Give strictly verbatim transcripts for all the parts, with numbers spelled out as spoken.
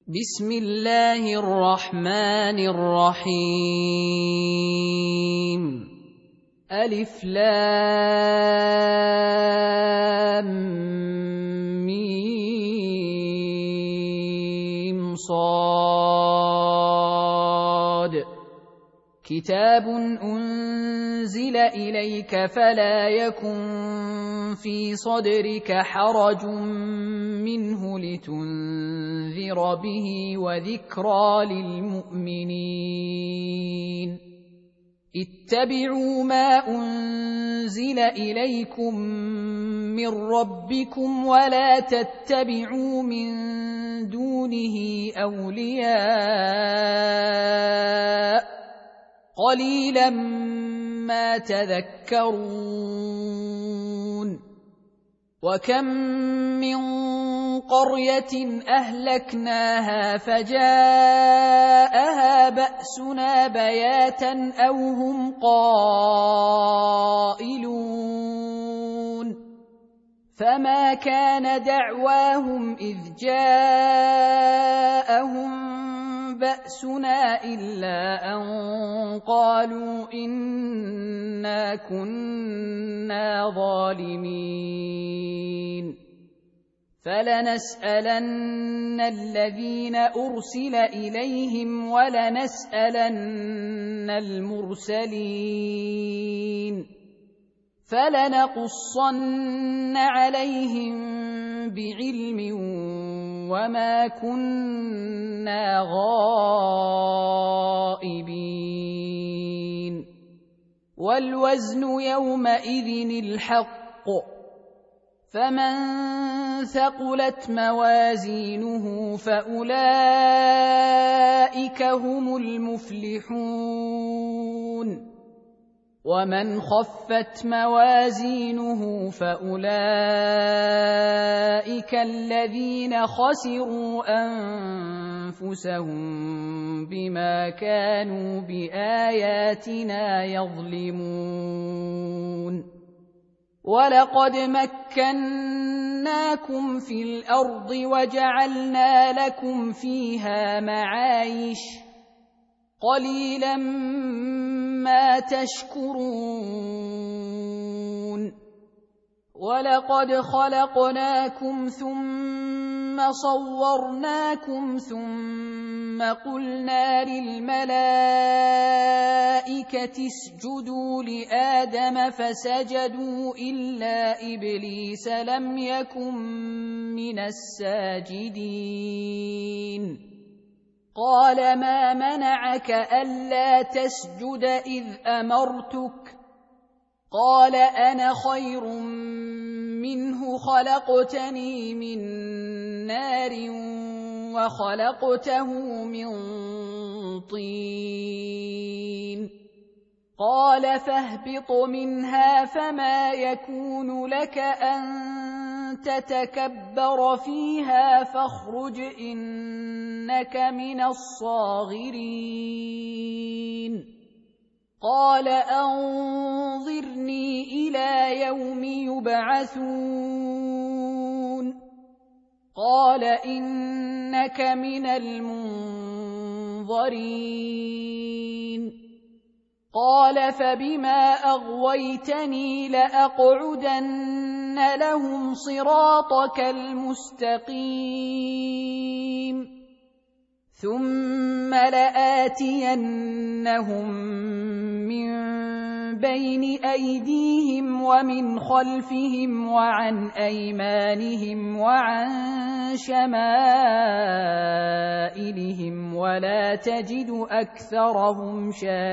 بسم الله الرحمن الرحيم. ألف لام ميم صاد. كتاب أنزل إليك فلا يكن في صدرك حرج منه لتنذر به وذكرى للمؤمنين. اتبعوا ما أنزل إليكم من ربكم ولا تتبعوا من دونه أولياء قليلا ما تذكرون. وكم من قرية أهلكناها فجاءها بأسنا بياتا أو هم قائلون فما كان دعواهم إذ جاءهم بأسنا إلا أن قالوا إنا كنا ظالمين. فلنسألن الذين أرسل إليهم ولنسألن المرسلين فلنقصن عليهم بعلم وما كنا غائبين. والوزن يومئذ الحق فمن ثقلت موازينه فأولئك هم المفلحون. ومن خفت موازينه فأولئك الذين خسروا أنفسهم بما كانوا بآياتنا يظلمون. ولقد مكناكم في الأرض وجعلنا لكم فيها معايش قليلا ما تشكرون. ولقد خلقناكم ثم صورناكم ثم قلنا للملائكة اسجدوا لآدم فسجدوا إلا إبليس لم يكن من الساجدين. قال ما منعك ألا تسجد إذ أمرتك؟ قال أنا خير منه خلقتني من نار وخلقته من طين. قال فاهبط منها فما يكون لك أن تتكبر فيها فاخرج إنك من الصاغرين. قال أنظرني إلى يوم يبعثون. قال إنك من المنظرين. قال فبما أغويتني لأقعدن لهم صراطك المستقيم ثم لآتينهم من بين أيديهم ومن خلفهم وعن أيمانهم وعن شمائلهم ولا تجد أكثرهم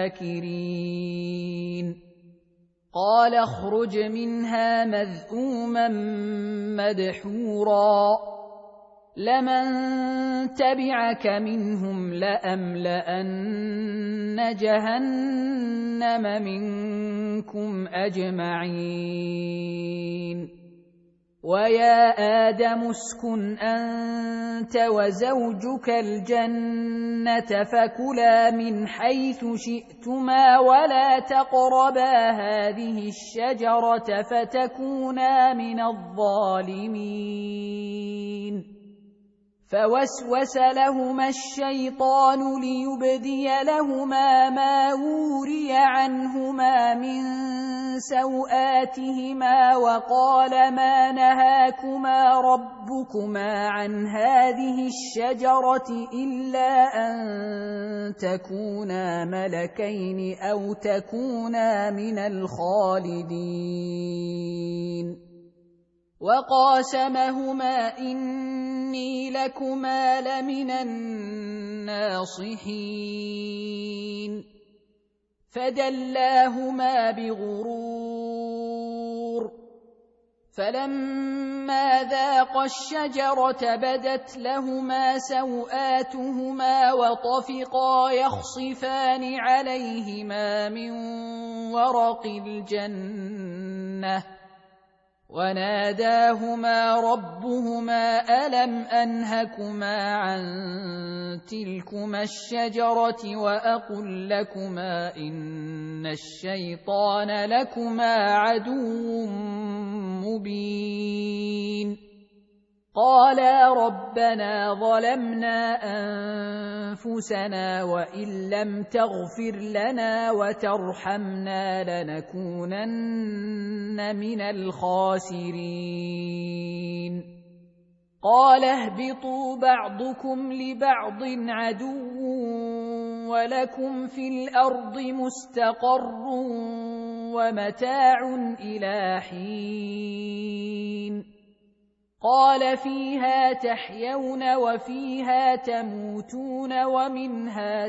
شاكرين. قال اخرج منها مذءوما مدحورا لمن تبعك منهم لأملأن جهنم منكم أجمعين. ويا آدم اسكن أنت وزوجك الجنة فكلا من حيث شئتما ولا تقربا هذه الشجرة فتكونا من الظالمين. فوسوس لهما الشيطان ليبدي لهما ما وري عنهما من سوآتهما وقال ما نهاكما ربكما عن هذه الشجرة إلا أن تكونا ملكين أو تكونا من الخالدين وقاسمهما إني لكما لمن الناصحين فدلاهما بغرور فلما ذاقا الشجرة بدت لهما سوآتهما وطفقا يخصفان عليهما من ورق الجنة وناداهما ربهما ألم أنهكما عن تلكما الشجرة وأقل لكما إن الشيطان لكما عدو مبين قالا ربنا ظلمنا أنفسنا وإن لم تغفر لنا وترحمنا لنكونن من الخاسرين قال اهبطوا بعضكم لبعض عدو ولكم في الأرض مستقر ومتاع إلى حين قال فيها تحيون وفيها تموتون ومنها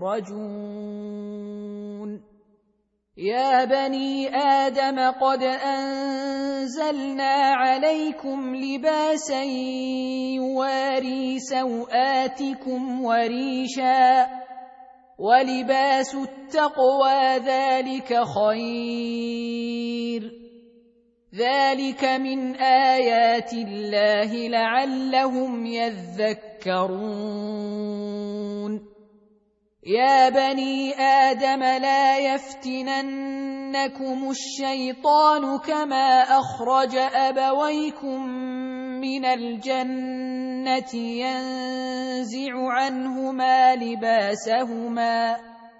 تخرجون يا بني آدم قد أنزلنا عليكم لباسا يواري سوآتكم وريشا ولباس التقوى ذلك خير ذلك من آيات الله لعلهم يذكرون يا بني آدم لا يفتننكم الشيطان كما أخرج أبويكم من الجنة ينزع عنهما لباسهما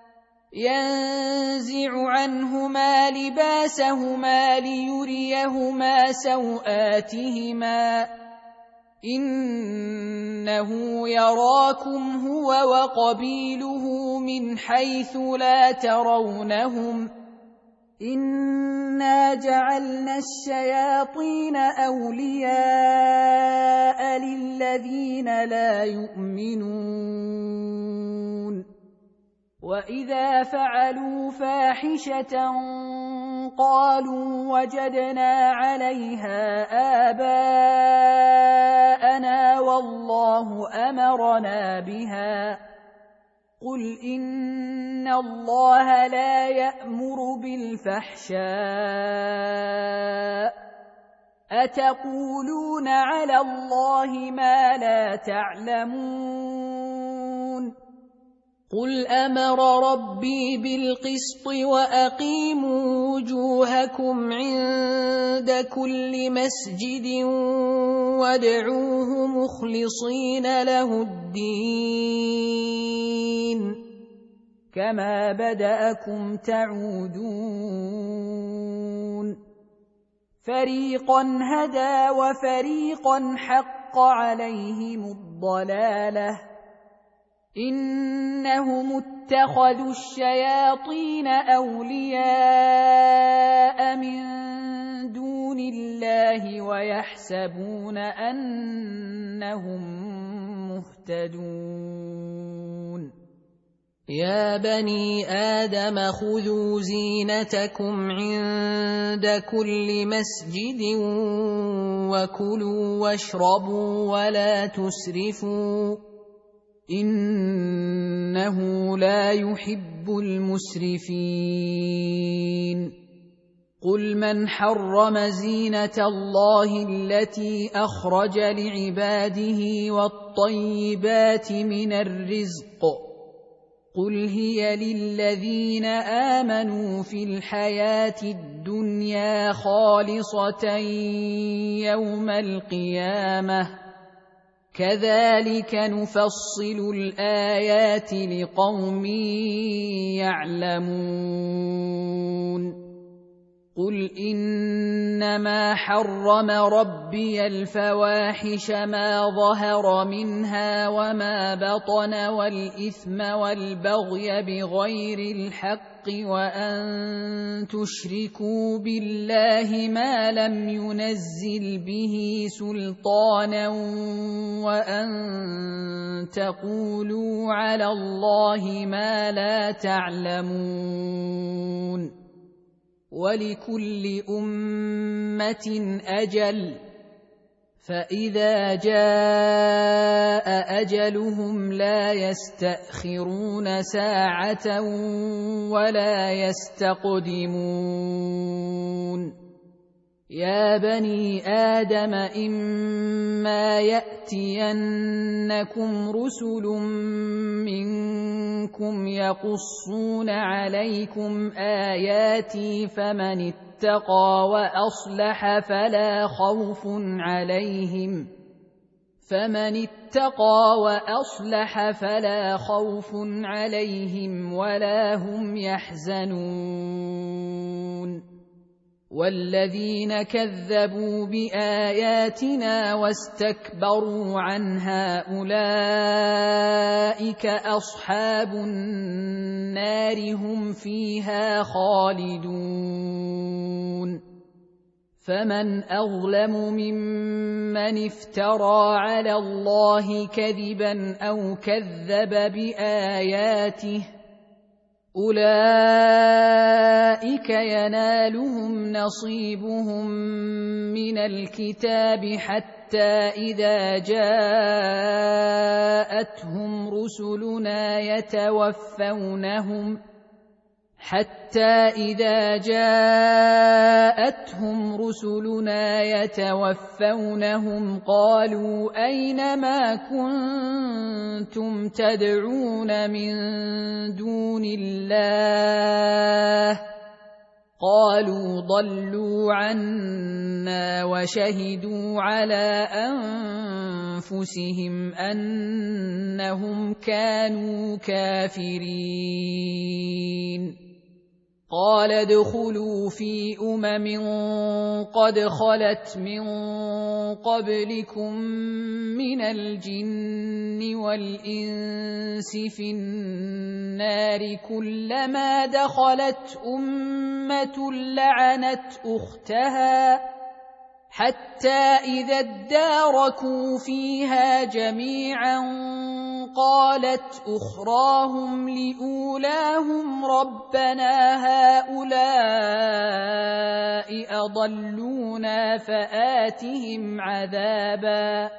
ينزع عنهما لباسهما ليريهما سوآتهما إنه يراكم هو وقبيله من حيث لا ترونهم إنا جعلنا الشياطين أولياء للذين لا يؤمنون وإذا فعلوا فاحشة قالوا وجدنا عليها آباءنا والله أمرنا بها قل إن الله لا يأمر بالفحشاء أتقولون على الله ما لا تعلمون قل أمر ربي بالقسط وأقيموا وجوهكم عند كل مسجد وادعوه مخلصين له الدين كما بدأكم تعودون فريقا هدى وفريقا حق عليهم الضلالة إنهم اتخذوا الشياطين أولياء من دون الله ويحسبون أنهم مهتدون يا بني آدم خذوا زينتكم عند كل مسجد وكلوا واشربوا ولا تسرفوا إنه لا يحب المسرفين قل من حرم زينة الله التي أخرج لعباده والطيبات من الرزق قل هي للذين آمنوا في الحياة الدنيا خالصة يوم القيامة كذلك نفصل الآيات لقوم يعلمون قل إنما حرم ربي الفواحش ما ظهر منها وما بطن والإثم والبغي بغير الحق وأن تشركوا بالله ما لم ينزل به سلطانا وأن تقولوا على الله ما لا تعلمون ولكل أمة أجل فإذا جاء أجلهم لا يستأخرون ساعة ولا يستقدمون يا بني آدم إما يأتينكم رسل منكم يقصون عليكم آياتي فمن اتقى وأصلح فلا خوف عليهم فمن اتقى وأصلح فلا خوف عليهم ولا هم يحزنون والذين كذبوا بآياتنا واستكبروا عنها أولئك أصحاب النار هم فيها خالدون فمن أظلم ممن افترى على الله كذبا أو كذب بآياته أولئك ينالهم نصيبهم من الكتاب حتى إذا جاءتهم رسلنا يتوفونهم حتى إذا جاءتهم رسلنا يتوفونهم قالوا أين ما كنتم تدعون من دون الله قالوا ضلوا عنا وشهدوا على أنفسهم أنهم كانوا كافرين قال ادخلوا في أمم قد خلت من قبلكم من الجن والإنس في النار كلما دخلت أمة لعنت أختها حتى إذا اداركوا فيها جميعا قالت أخراهم لأولاهم ربنا هؤلاء أضلونا فآتهم عذابا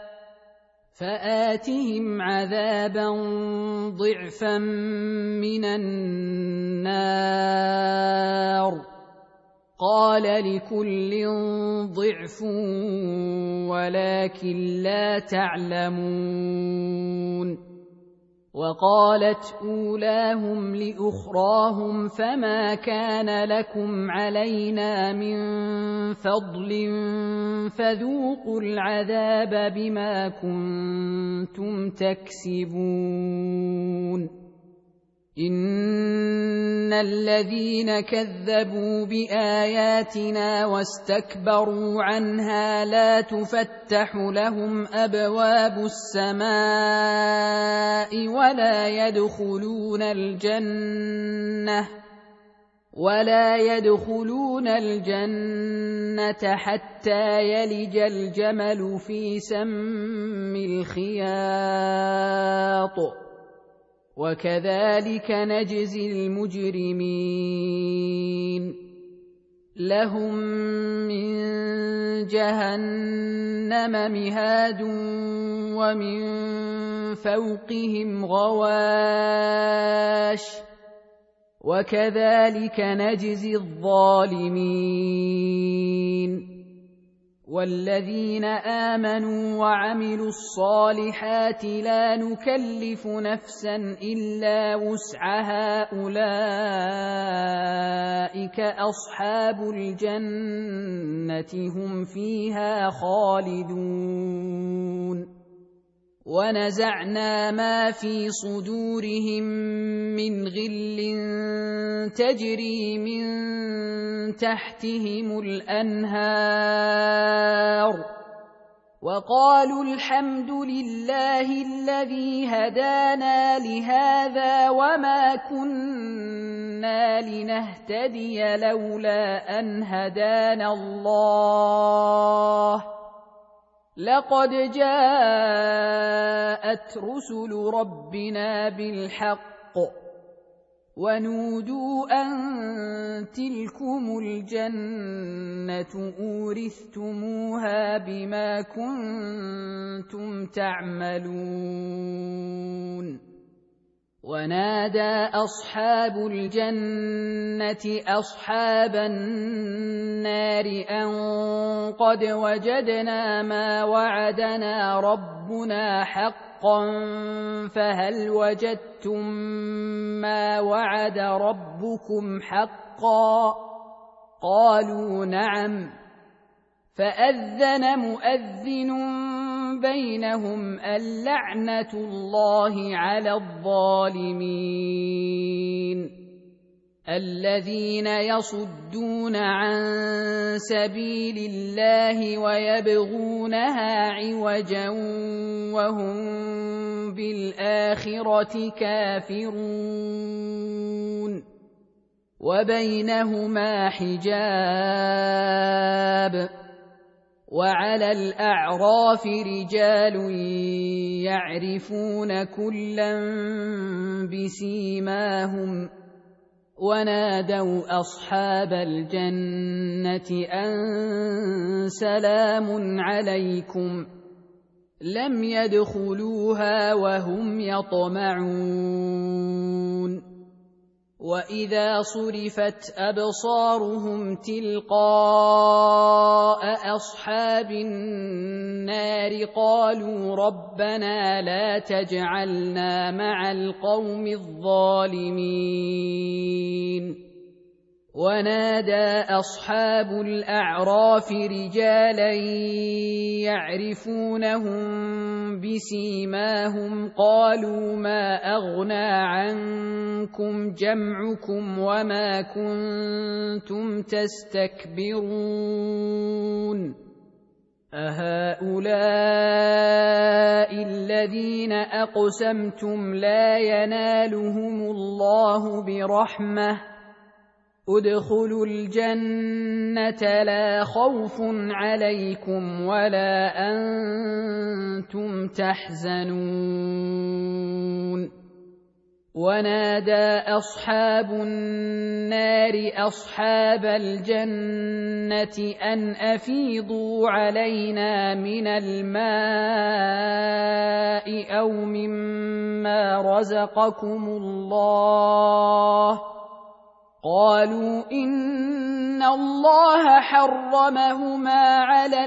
فآتهم عذابا ضعفا من النار قال لكل ضعف ولكن لا تعلمون وقالت أولاهم لأخراهم فما كان لكم علينا من فضل فذوقوا العذاب بما كنتم تكسبون إن الذين كذبوا بآياتنا واستكبروا عنها لا تفتح لهم أبواب السماء ولا يدخلون الجنة ولا يدخلون الجنة حتى يلج الجمل في سم الخياط وكذلك نجزي المجرمين لهم من جهنم مهاد ومن فوقهم غواش وكذلك نجزي الظالمين والذين آمنوا وعملوا الصالحات لا نكلف نفسا إلا وسعها أولئك أصحاب الجنة هم فيها خالدون ونزعنا ما في صدورهم من غل تجري من تحتهم الأنهار وقالوا الحمد لله الذي هدانا لهذا وما كنا لنهتدي لولا أن هدانا الله لقد جاءت رسل ربنا بالحق ونودوا أن تلكم الجنة أورثتموها بما كنتم تعملون ونادى أصحاب الجنة أصحاب النار أن قد وجدنا ما وعدنا ربنا حقا فهل وجدتم ما وعد ربكم حقا قالوا نعم فأذن مؤذن بينهم اللعنة الله على الظالمين الذين يصدون عن سبيل الله ويبغونها عوجا وهم بالآخرة كافرون وبينهما حجاب وعلى الأعراف رجال يعرفون كلا بسيماهم ونادوا أصحاب الجنة أن سلام عليكم لم يدخلوها وهم يطمعون وإذا صرفت أبصارهم تلقاء أصحاب النار قالوا ربنا لا تجعلنا مع القوم الظالمين ونادى أصحاب الأعراف رجالا يعرفونهم بسيماهم قالوا ما أغنى عنكم جمعكم وما كنتم تستكبرون أهؤلاء الذين أقسمتم لا ينالهم الله برحمة ادخلوا الجنة لا خوف عليكم ولا أنتم تحزنون ونادى أصحاب النار أصحاب الجنة أن أفيضوا علينا من الماء أو مما رزقكم الله قالوا إن الله حرمهما على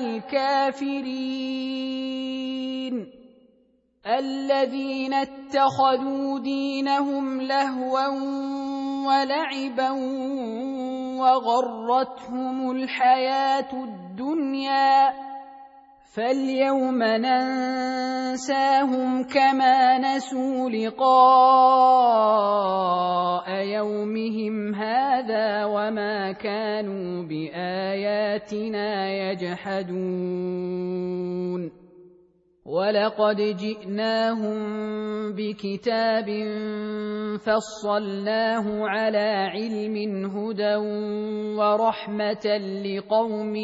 الكافرين الذين اتخذوا دينهم لهوا ولعبا وغرتهم الحياة الدنيا فاليوم ننساهم كما نسوا لقاء يومهم هذا وما كانوا بآياتنا يجحدون ولقد جئناهم بكتاب فصلناه على علم هدى ورحمة لقوم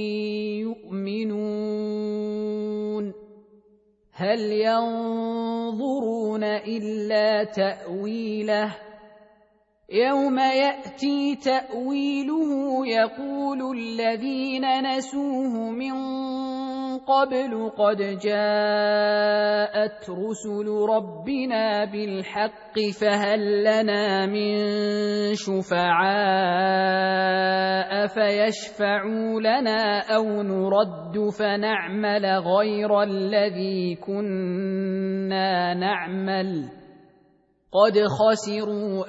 يؤمنون هل ينظرون إلا تأويله يوم يأتي تأويله يقول الذين نسوه من قبل قد جاءت رسل ربنا بالحق فهل لنا من شفعاء فيشفعوا لنا أو نرد فنعمل غير الذي كنا نعمل قد خسروا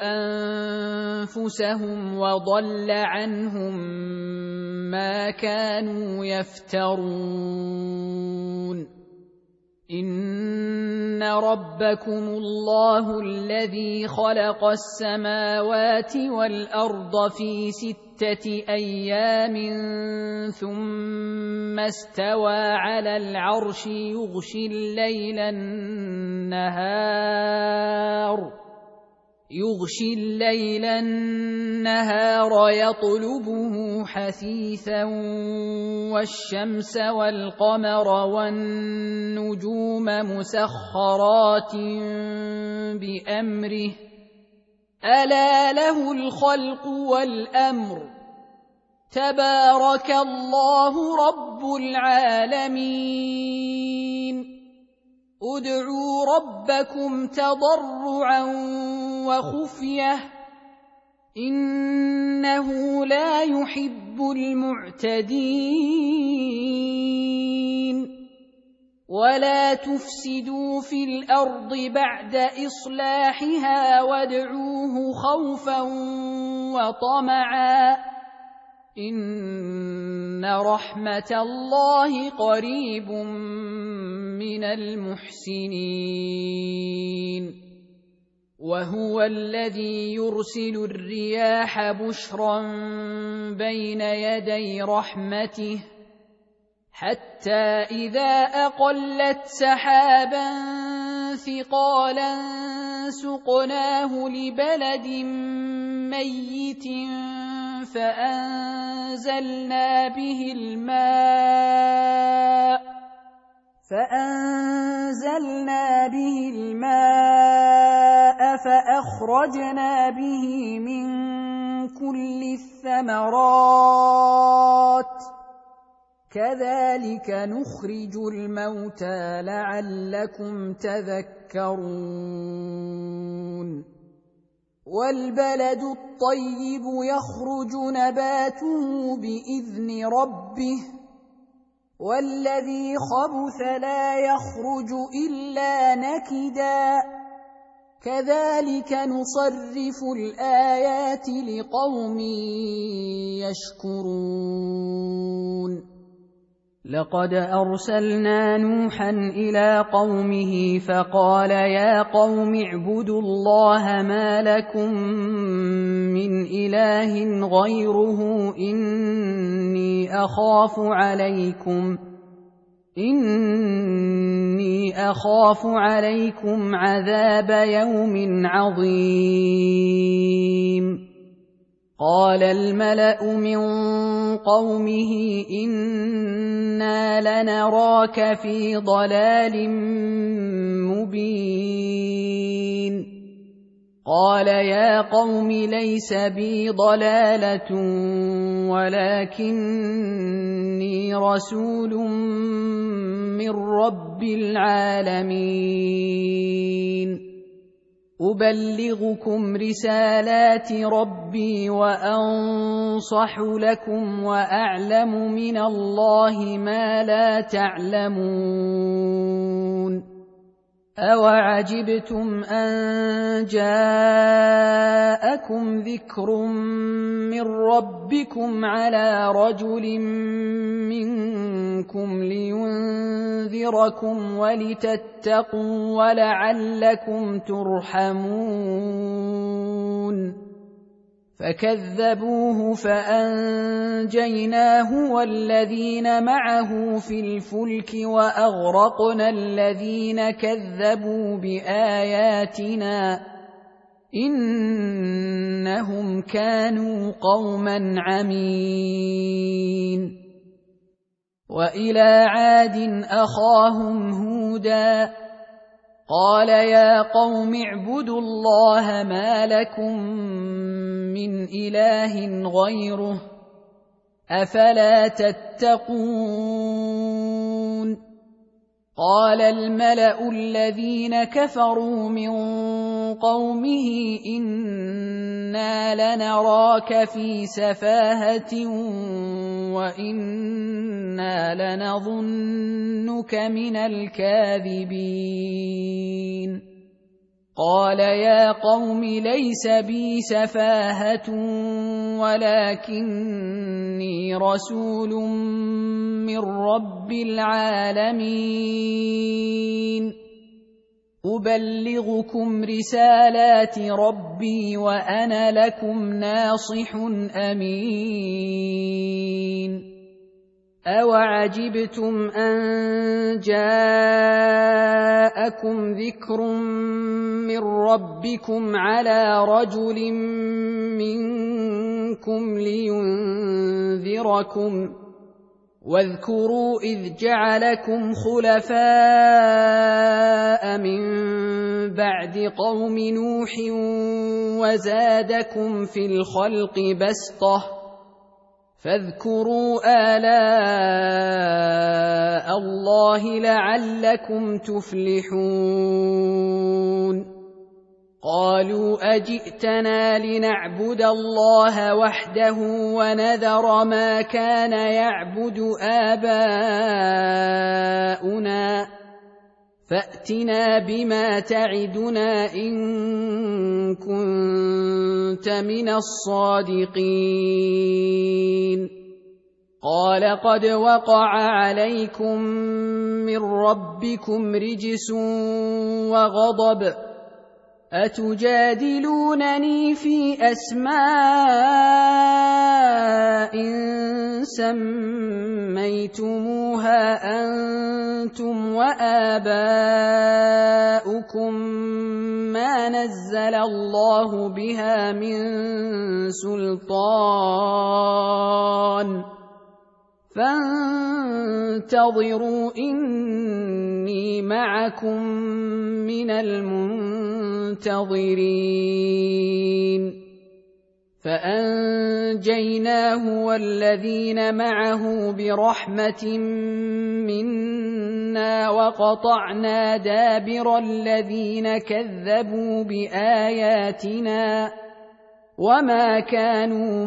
أنفسهم وضل عنهم ما كانوا يفترون إن ربكم الله الذي خلق السماوات والأرض في ستة أيام ثم استوى على العرش يغشي الليل النهار يغشي الليل النهار يطلبه حثيثا والشمس والقمر والنجوم مسخرات بأمره ألا له الخلق والأمر تبارك الله رب العالمين ادعوا ربكم تضرعا وخفية إنه لا يحب المعتدين ولا تفسدوا في الأرض بعد إصلاحها وادعوه خوفا وطمعا إن رحمة الله قريب من المحسنين وهو الذي يرسل الرياح بشرا بين يدي رحمته حتى إذا أقلت سحابا ثقالا سقناه لبلد ميت فأنزلنا به الماء فأنزلنا به الماء فأخرجنا به من كل الثمرات كذلك نخرج الموتى لعلكم تذكرون والبلد الطيب يخرج نباته بإذن ربه والذي خبث لا يخرج إلا نكدا كذلك نصرف الآيات لقوم يشكرون لقد أرسلنا نوحا إلى قومه فقال يا قوم اعبدوا الله ما لكم من إله غيره إني أخاف عليكم إني أخاف عليكم عذاب يوم عظيم قال الملأ من قومه إنا لنراك في ضلال مبين قال يا قوم ليس بي ضلالة ولكني رسول من رب العالمين أبلغكم رسالات ربي وأنصح لكم وأعلم من الله ما لا تعلمون أوعجبتم أن جاءكم ذكر من ربكم على رجل منكم لينذركم ولتتقوا ولعلكم ترحمون فكذبوه فأنجيناه والذين معه في الفلك وأغرقنا الذين كذبوا بآياتنا إنهم كانوا قوما عمين وإلى عاد أخاهم هودا قال يا قوم اعبدوا الله ما لكم من إله غيره أفلا تتقون قال الملأ الذين كفروا من قومه إنا لنراك في سفاهة وإنا لنظنك من الكاذبين قال يا قوم ليس بي سفاهة ولكني رسول من رب العالمين أبلغكم رسالات ربي وأنا لكم ناصح أمين أوعجبتم أن جاءكم ذكر من ربكم على رجل منكم لينذركم واذكروا إذ جعلكم خلفاء من بعد قوم نوح وزادكم في الخلق بسطة فاذكروا آلاء الله لعلكم تفلحون قالوا أجئتنا لنعبد الله وحده ونذر ما كان يعبد آباؤنا فأتنا بما تعدنا إن كنت من الصادقين قال قد وقع عليكم من ربكم رجس وغضب أتجادلونني في أسماء سميتموها أنتم وآباؤكم ما نزل الله بها من سلطان فانتظروا إني معكم من المنتظرين فأنجيناه والذين معه برحمة منا وقطعنا دابر الذين كذبوا بآياتنا وما كانوا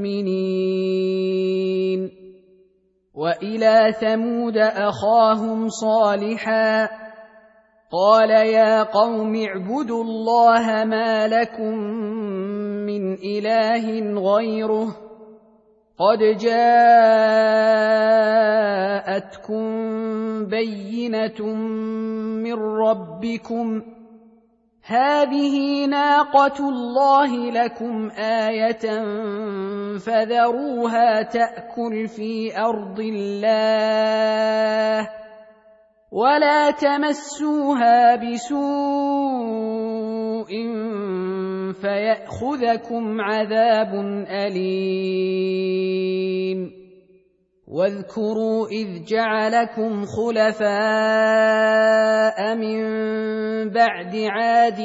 مؤمنين وإلى ثمود أخاهم صالحا قال يا قوم اعبدوا الله ما لكم من إله غيره قد جاءتكم بينة من ربكم هذه ناقة الله لكم آية فذروها تأكل في أرض الله ولا تمسوها بسوء فيأخذكم عذاب أليم واذكروا إذ جعلكم خلفاء من بعد عاد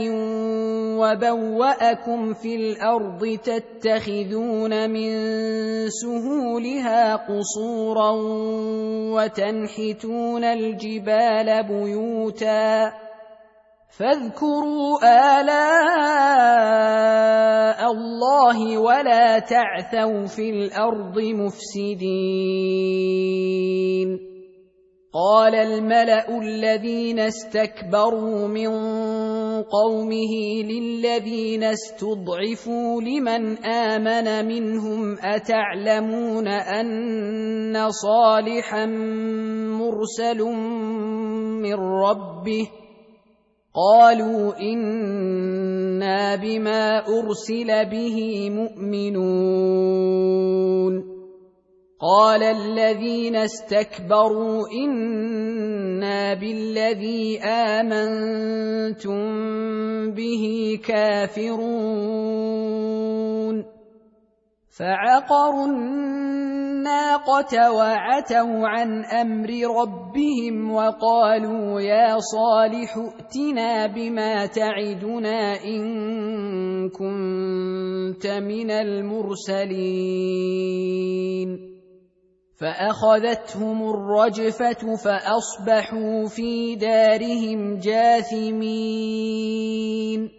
وبوأكم في الأرض تتخذون من سهولها قصورا وتنحتون الجبال بيوتا فاذكروا آلاء الله ولا تعثوا في الأرض مفسدين قال الملأ الذين استكبروا من قومه للذين استضعفوا لمن آمن منهم أتعلمون أن صالحا مرسل من ربه قالوا إنا بما أرسل به مؤمنون قال الذين استكبروا إنا بالذي آمنتم به كافرون فعقروا الناقة وعتوا عن أمر ربهم وقالوا يا صالح ائتنا بما تعدنا إن كنت من المرسلين فأخذتهم الرجفة فأصبحوا في دارهم جاثمين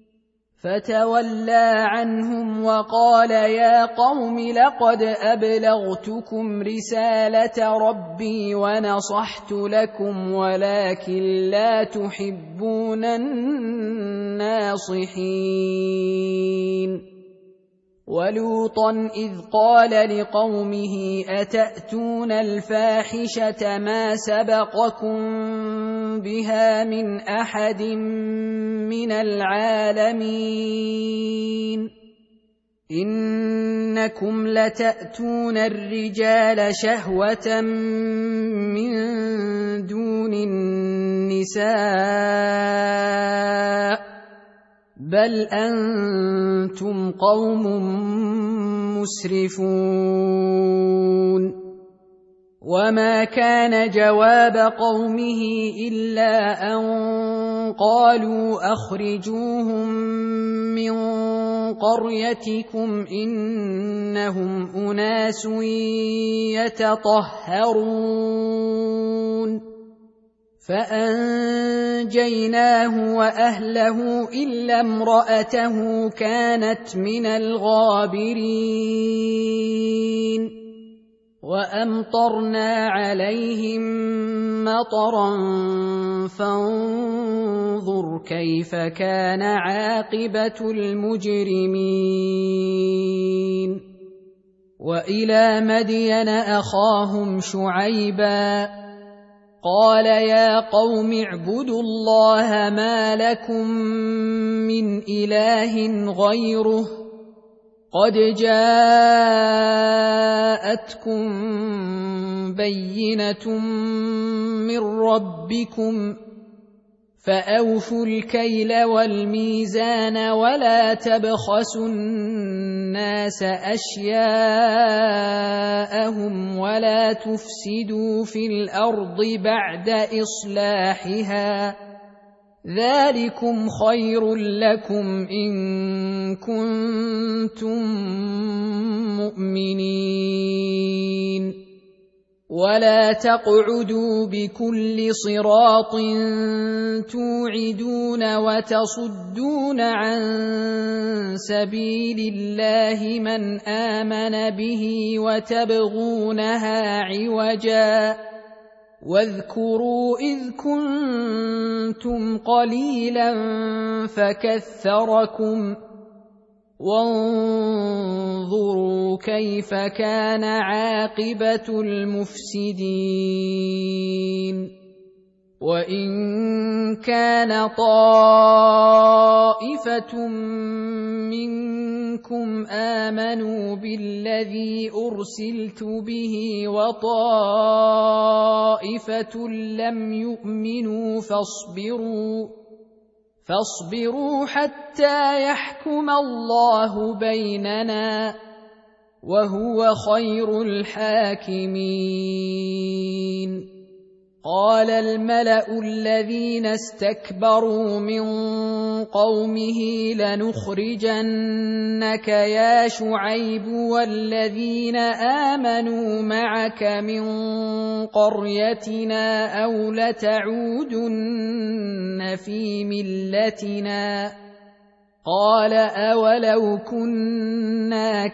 فتولى عنهم وقال يا قوم لقد أبلغتكم رسالة ربي ونصحت لكم ولكن لا تحبون الناصحين ولوطا إذ قال لقومه أتأتون الفاحشة ما سبقكم بها من أحد من العالمين إنكم لتأتون الرجال شهوة من دون النساء بل أنتم قوم مسرفون وما كان جواب قومه إلا أن قالوا أخرجوهم من قريتكم إنهم أناس يتطهرون فأنجيناه وأهله إلا امرأته كانت من الغابرين وأمطرنا عليهم مطرا فانظر كيف كان عاقبة المجرمين وإلى مدين أخاهم شعيبا قال يا قوم اعبدوا الله ما لكم من إله غيره قد جاءتكم بينة من ربكم فأوفوا الكيل والميزان ولا تبخسوا الناس أشياءهم ولا تفسدوا في الأرض بعد إصلاحها ذلكم خير لكم إن كنتم مؤمنين ولا تقعدوا بكل صراط توعدون وتصدون عن سبيل الله من آمن به وتبغونها عوجا واذكروا إذ كنتم قليلا فكثركم وانظروا كيف كان عاقبة المفسدين وإن كان طائفة منكم آمنوا بالذي أرسلت به وطائفة لم يؤمنوا فاصبروا فاصبروا حتى يحكم الله بيننا وهو خير الحاكمين قال الملأ الذين استكبروا من قومه لنخرجنك يا شعيب والذين آمنوا معك من قريتنا أو لتعودن في ملتنا قال أولو كنا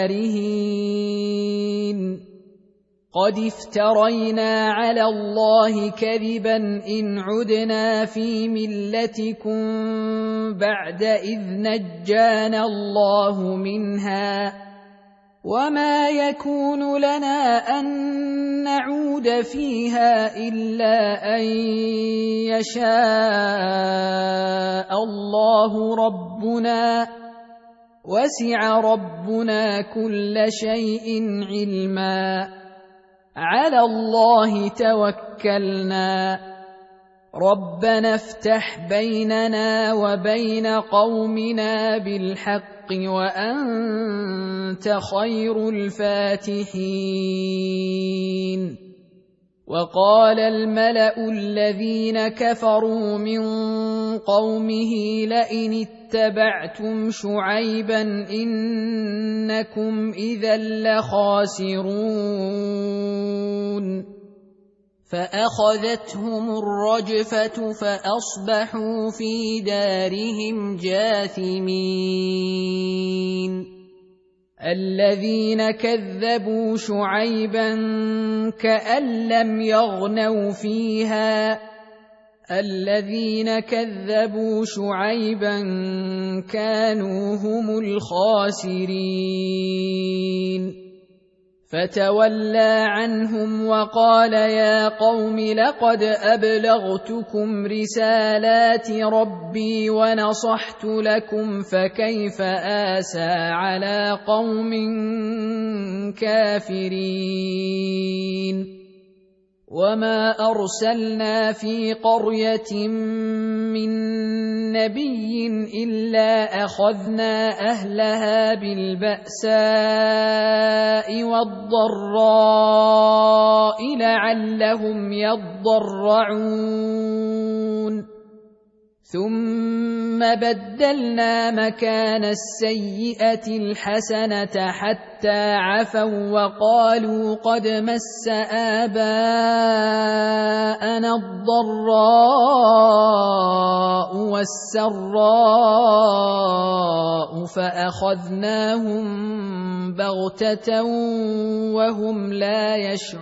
كارهين قد افترينا على الله كذبا إن عدنا في ملتكم بعد إذ نجانا الله منها وما يكون لنا أن نعود فيها إلا أن يشاء الله ربنا وسع ربنا كل شيء علما على الله توكلنا ربنا افتح بيننا وبين قومنا بالحق وأنت خير الفاتحين وقال الملأ الذين كفروا من قومه لئن اتبعتم شعيبا إنكم إذا لخاسرون فأخذتهم الرجفة فأصبحوا في دارهم جاثمين الذين كذبوا شعيبا كأن لم يغنوا فيها الذين كذبوا شعيبا كانوا هم الخاسرين فتولى عنهم وقال يا قوم لقد أبلغتكم رسالات ربي ونصحت لكم فكيف آسى على قوم كافرين وما أرسلنا في قرية من نبي إلا أخذنا أهلها بالبأساء والضراء لعلهم يضرعون ثم بدلنا مكان السيئة الحسنة حتى عفوا وقالوا قد مس آباءنا الضراء والسراء فأخذناهم بغتة وهم لا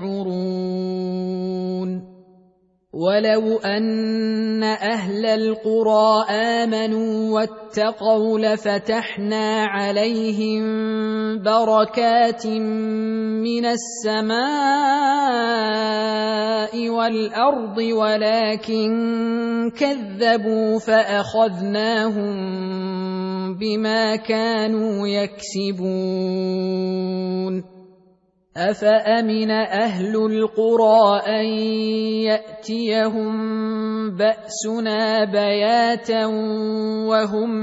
يشعرون ولو أن أهل القرى آمنوا واتقوا لفتحنا عليهم بركات من السماء والأرض ولكن كذبوا فأخذناهم بما كانوا يكسبون أفأمن أهل القرى أن يأتيهم بأسنا بياتا وهم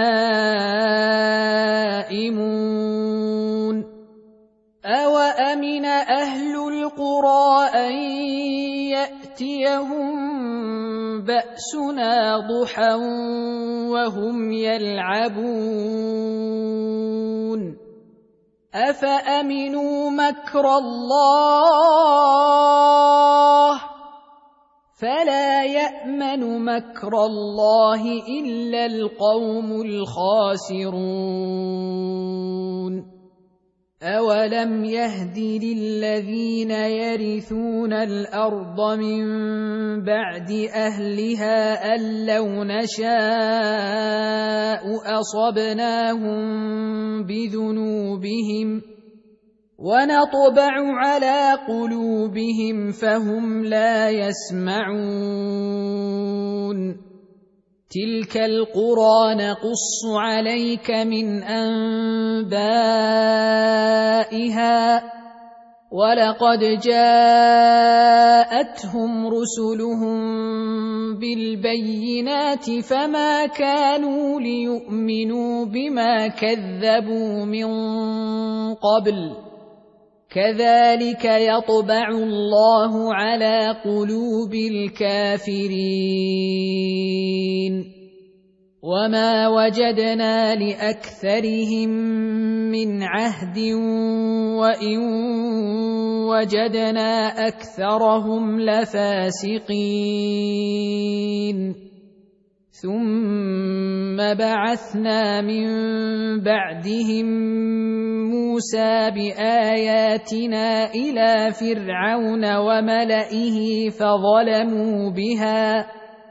نائمون أوأمن أهل القرى أن يأتيهم بأسنا ضحى وهم يلعبون أفأمنوا مكر الله فلا يأمن مكر الله إلا القوم الخاسرون أولم يهد للذين يرثون الأرض من بعد أهلها أن لو نشاء أصبناهم بذنوبهم ونطبع على قلوبهم فهم لا يسمعون تلك القرى نقص عليك من أنبائها ولقد جاءتهم رسلهم بالبينات فما كانوا ليؤمنوا بما كذبوا من قبل كذلك يطبع الله على قلوب الكافرين وما وجدنا لأكثرهم من عهد وإن وجدنا أكثرهم لفاسقين ثم بعثنا من بعدهم موسى بآياتنا إلى فرعون وملئه فظلموا بها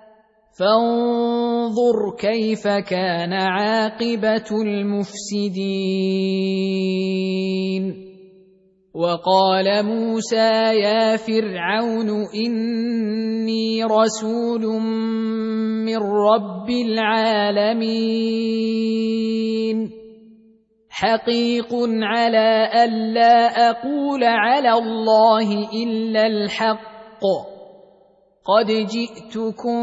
فانظر كيف كان عاقبة المفسدين وقال موسى يا فرعون إني رسول من رب العالمين حقيق على ألا أقول على الله إلا الحق قد جئتكم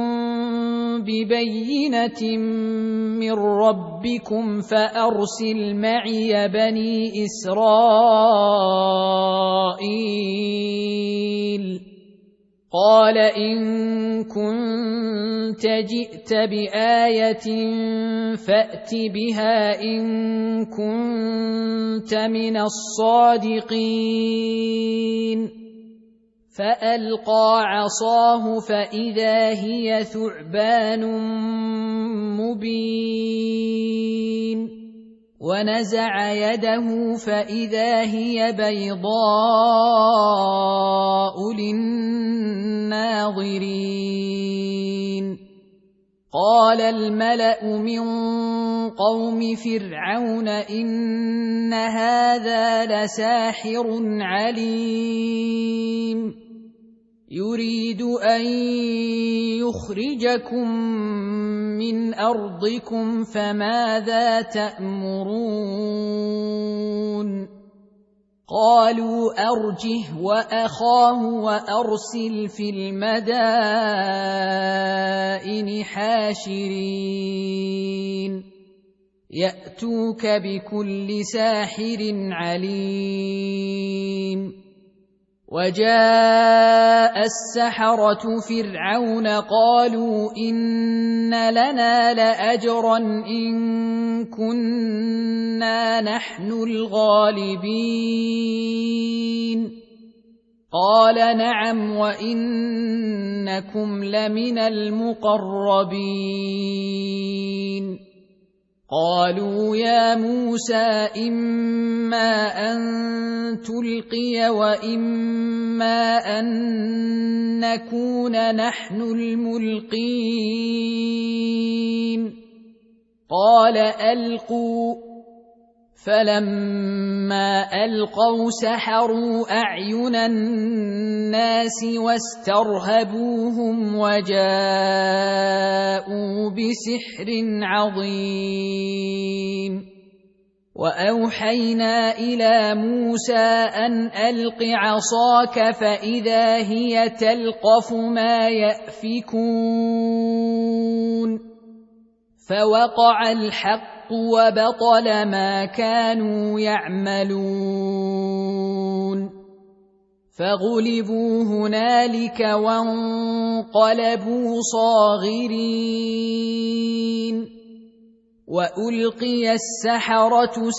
ببينة من ربكم فأرسل معي بني إسرائيل قال إن كنت جئت بآية فأت بها إن كنت من الصادقين فألقى عصاه فإذا هي ثعبان مبين ونزع يده فإذا هي بيضاء للناظرين قال الملأ من قوم فرعون إن هذا لساحر عليم يريد أن يخرجكم من أرضكم فماذا تأمرون قالوا أرجه وأخاه وأرسل في المدائن حاشرين يأتوك بكل ساحر عليم وجاء السحرة فرعون قالوا إن لنا لأجرا إن كنا نحن الغالبين قال نعم وإنكم لمن المقربين قالوا يا موسى إما أن تلقي وإما أن نكون نحن الملقين قال ألقوا فلما ألقوا سحروا أعين الناس واسترهبوهم وجاءوا بسحر عظيم وأوحينا إلى موسى أن ألق عصاك فإذا هي تلقف ما يأفكون فوقع الحق وبطل ما كانوا يعملون فغلبوا هنالك وانقلبوا صاغرين وألقي السحرة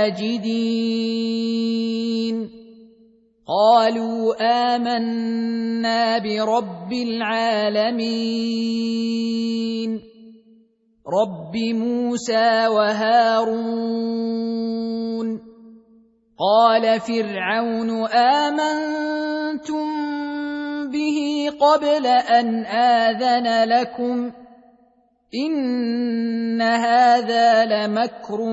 ساجدين قالوا آمنا برب العالمين رب موسى وهارون قال فرعون آمنتم به قبل أن آذن لكم إن هذا لمكر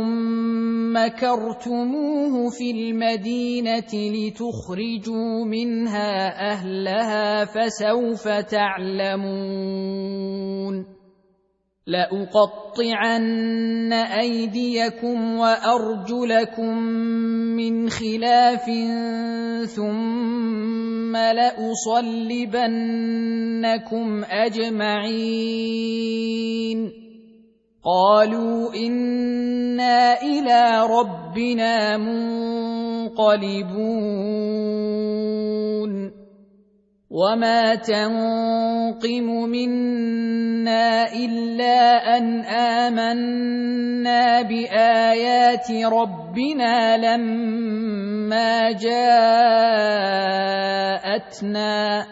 مكرتموه في المدينة لتخرجوا منها أهلها فسوف تعلمون لأقطعن أيديكم وأرجلكم من خلاف ثم لأصلبنكم أجمعين قالوا إنا إلى ربنا منقلبون وما تنقم منا إلا أن آمنا بآيات ربنا لما جاءتنا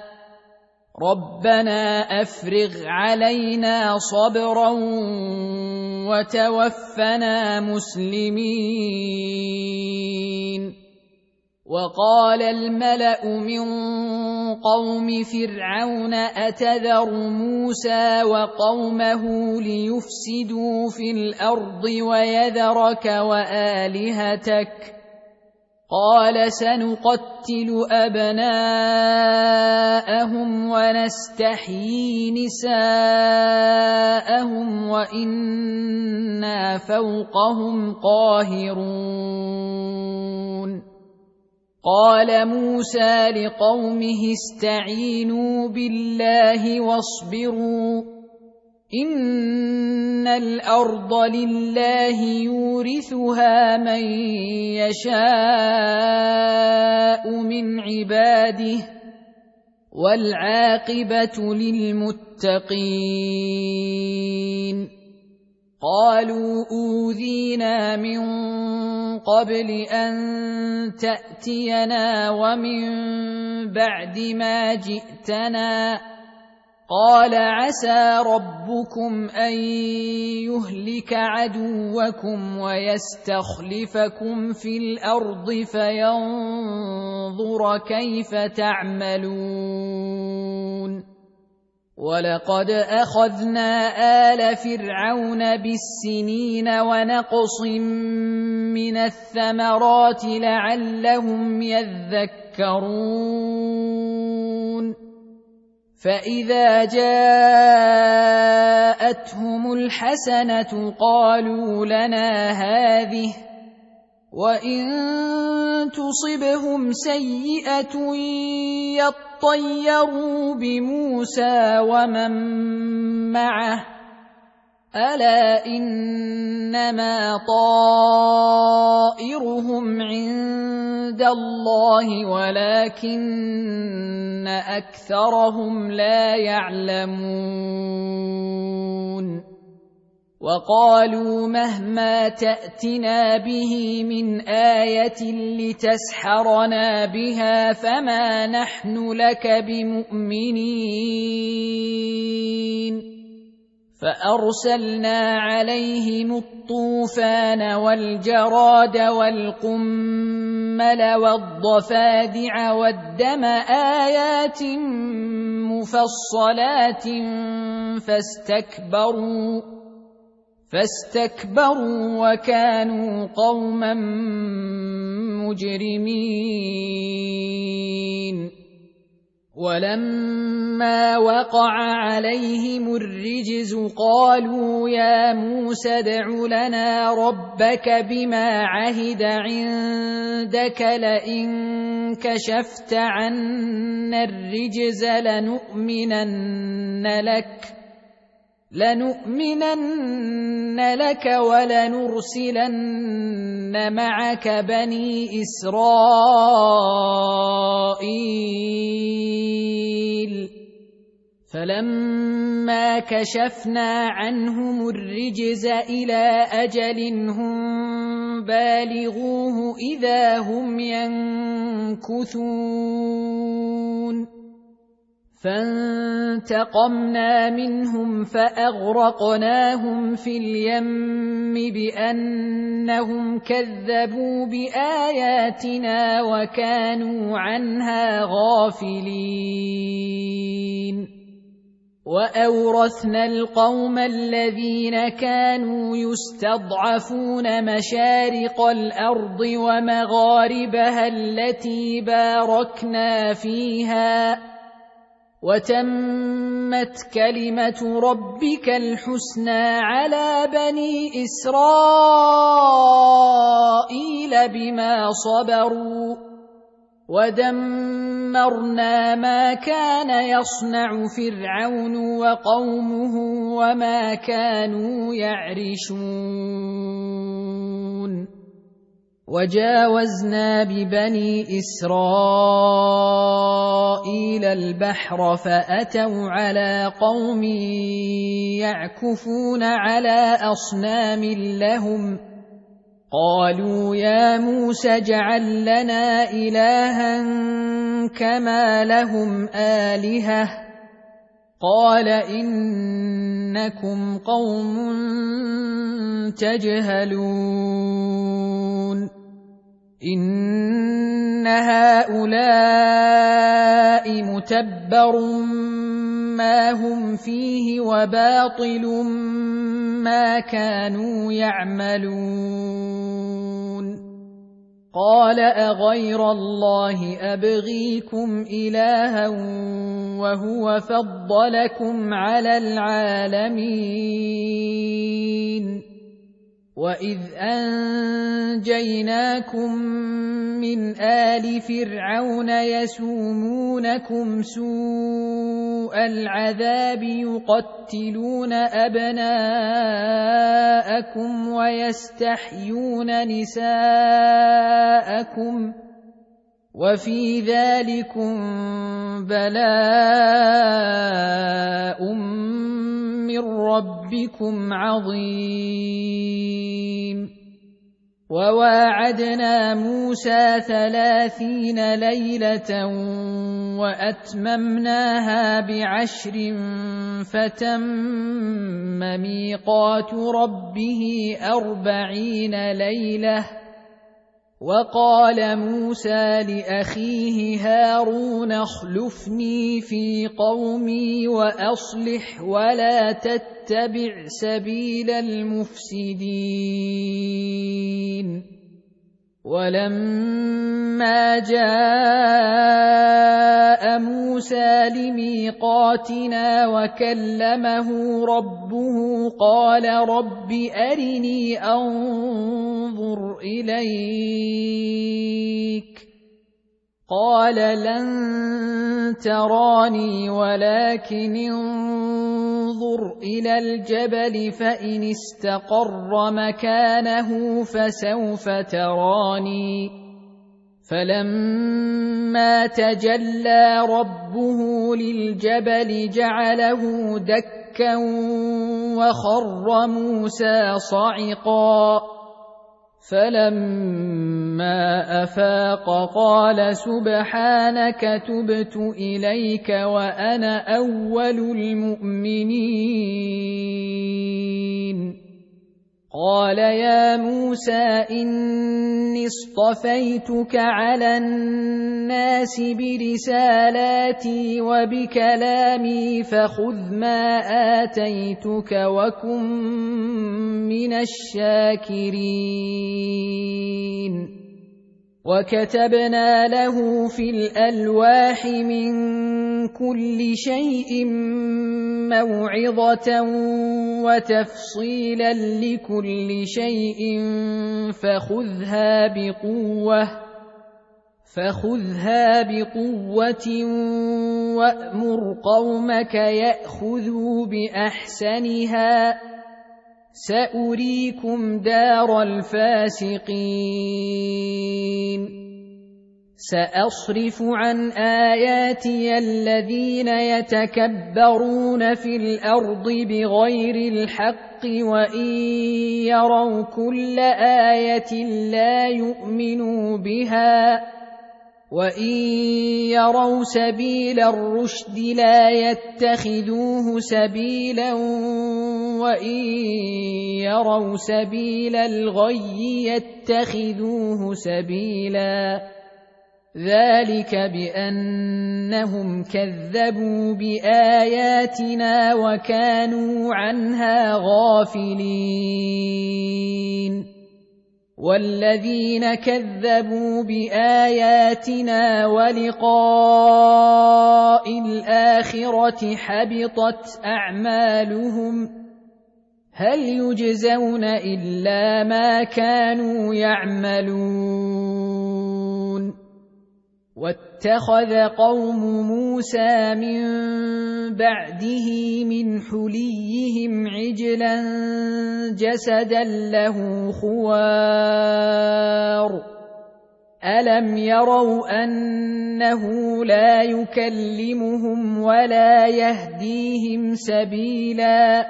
ربنا أفرغ علينا صبرا وتوفنا مسلمين وقال الملأ من قوم فرعون أتذر موسى وقومه ليفسدوا في الأرض ويذرك وآلهتك قال سنقتل أبناءهم ونستحيي نساءهم وإنا فوقهم قاهرون قال موسى لقومه استعينوا بالله واصبروا إن الأرض لله يورثها من يشاء من عباده والعاقبة للمتقين قالوا أوذينا من قبل أن تأتينا ومن بعد ما جئتنا قال عسى ربكم أن يهلك عدوكم ويستخلفكم في الأرض فينظر كيف تعملون ولقد أخذنا آل فرعون بالسنين ونقص من الثمرات لعلهم يذكرون فإذا جاءتهم الحسنة قالوا لنا هذه وإن تصبهم سيئة يطيروا بموسى ومن معه ألا إنما طائرهم عند الله ولكن أكثرهم لا يعلمون وقالوا مهما تأتنا به من آية لتسحرنا بها فما نحن لك بمؤمنين فأرسلنا عليهم الطوفان والجراد والقمل والضفادع والدم آيات مفصلات فاستكبروا فاستكبروا وكانوا قوما مجرمين ولما وقع عليهم الرجز قالوا يا موسى ادع لنا ربك بما عهد عندك لئن كشفت عنا الرجز لنؤمنن لك لنؤمنن لك ولنرسلن معك بني إسرائيل فلما كشفنا عنهم الرجز إلى أجل هم بالغوه إذا هم ينكثون فانتقمنا منهم فأغرقناهم في اليم بأنهم كذبوا بآياتنا وكانوا عنها غافلين وأورثنا القوم الذين كانوا يستضعفون مشارق الأرض ومغاربها التي باركنا فيها وتمت كلمة ربك الحسنى على بني إسرائيل بما صبروا ودمرنا ما كان يصنع فرعون وقومه وما كانوا يعرشون وجاوزنا ببني إسرائيل البحر فأتوا على قوم يعكفون على أصنام لهم قالوا يا موسى اجعل لنا إلها كما لهم آلهة قال إنكم قوم تجهلون إن هؤلاء متبر ما هم فيه وباطل ما كانوا يعملون قال أغير الله أبغيكم إلها وهو فضلكم على العالمين وإذ أنجيناكم من آل فرعون يسومونكم سوء العذاب يقتلون أبناءكم ويستحيون نساءكم وفي ذلكم بلاء من ربكم عظيم وواعدنا موسى ثلاثين ليلة وأتممناها بعشر فتم ميقات ربه أربعين ليلة. وقال موسى لأخيه هارون اخلفني في قومي وأصلح ولا تتبع سبيل المفسدين. ولما جاء موسى لميقاتنا وكلمه ربه قال رب أرني أنظر إليك قال لن تراني ولكن انظر إلى الجبل فإن استقر مكانه فسوف تراني. فلما تجلى ربه للجبل جعله دكا وخر موسى صعقا. فلما أفاق قال سبحانك تبت إليك وأنا أول المؤمنين. قال يا موسى إني اصطفيتك على الناس برسالاتي وبكلامي فخذ ما آتيتك وكن من الشاكرين. وكتبنا له في الألواح من كل شيء موعظة وتفصيلا لكل شيء فخذها بقوة فخذها بقوة وأمر قومك يأخذوا بأحسنها سأريكم دار الفاسقين. سأصرف عن آياتي الذين يتكبرون في الأرض بغير الحق وإن يروا كل آية لا يؤمنوا بها وإن يروا سبيل الرشد لا يتخذوه سبيلا وإن يروا سبيل الغي يتخذوه سبيلا. ذلك بأنهم كذبوا بآياتنا وكانوا عنها غافلين. والذين كذبوا بآياتنا ولقاء الآخرة حبطت أعمالهم هل يجزون إلا ما كانوا يعملون. واتخذ قوم موسى من بعده من حليهم عجلا جسدا له خوار ألم يروا أنه لا يكلمهم ولا يهديهم سبيلا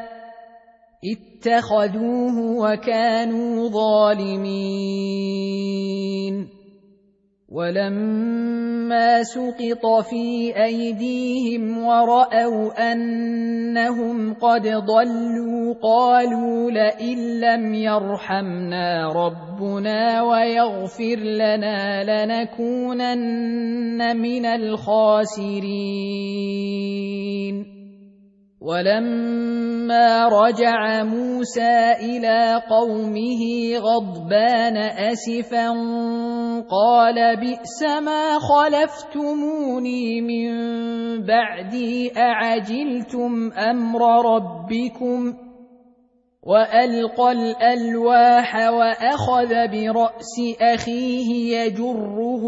اتخذوه وكانوا ظالمين. ولما سقط في أيديهم ورأوا أنهم قد ضلوا قالوا لئن لم يرحمنا ربنا ويغفر لنا لنكونن من الخاسرين. ولما رجع موسى إلى قومه غضبان أسفا قال بئس ما خلفتموني من بعدي أعجلتم أمر ربكم. وألقى الألواح وأخذ برأس أخيه يجره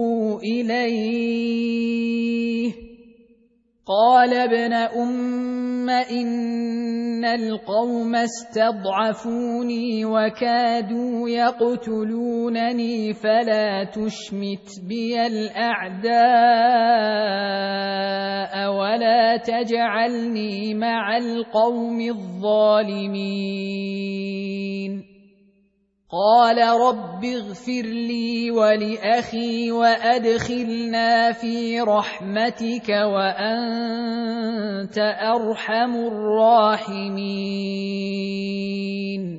إليه قال ابن أم إن القوم استضعفوني وكادوا يقتلونني فلا تشمت بي الأعداء ولا تجعلني مع القوم الظالمين. قال رب اغفر لي ولأخي وأدخلنا في رحمتك وأنت أرحم الراحمين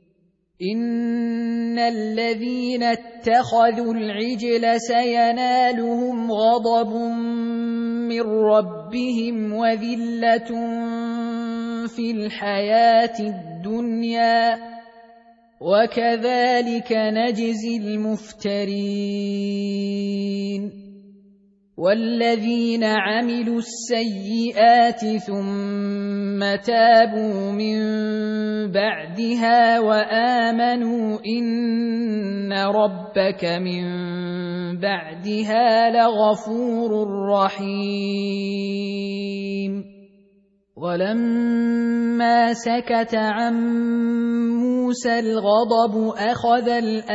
إن الذين اتخذوا العجل سينالهم غضب من ربهم وذلة في الحياة الدنيا وكذلك نجزي المفترين والذين عملوا السيئات ثم تابوا من بعدها وآمنوا إن ربك من بعدها لغفور رحيم ولما سكت عن موسى الغضب أخذ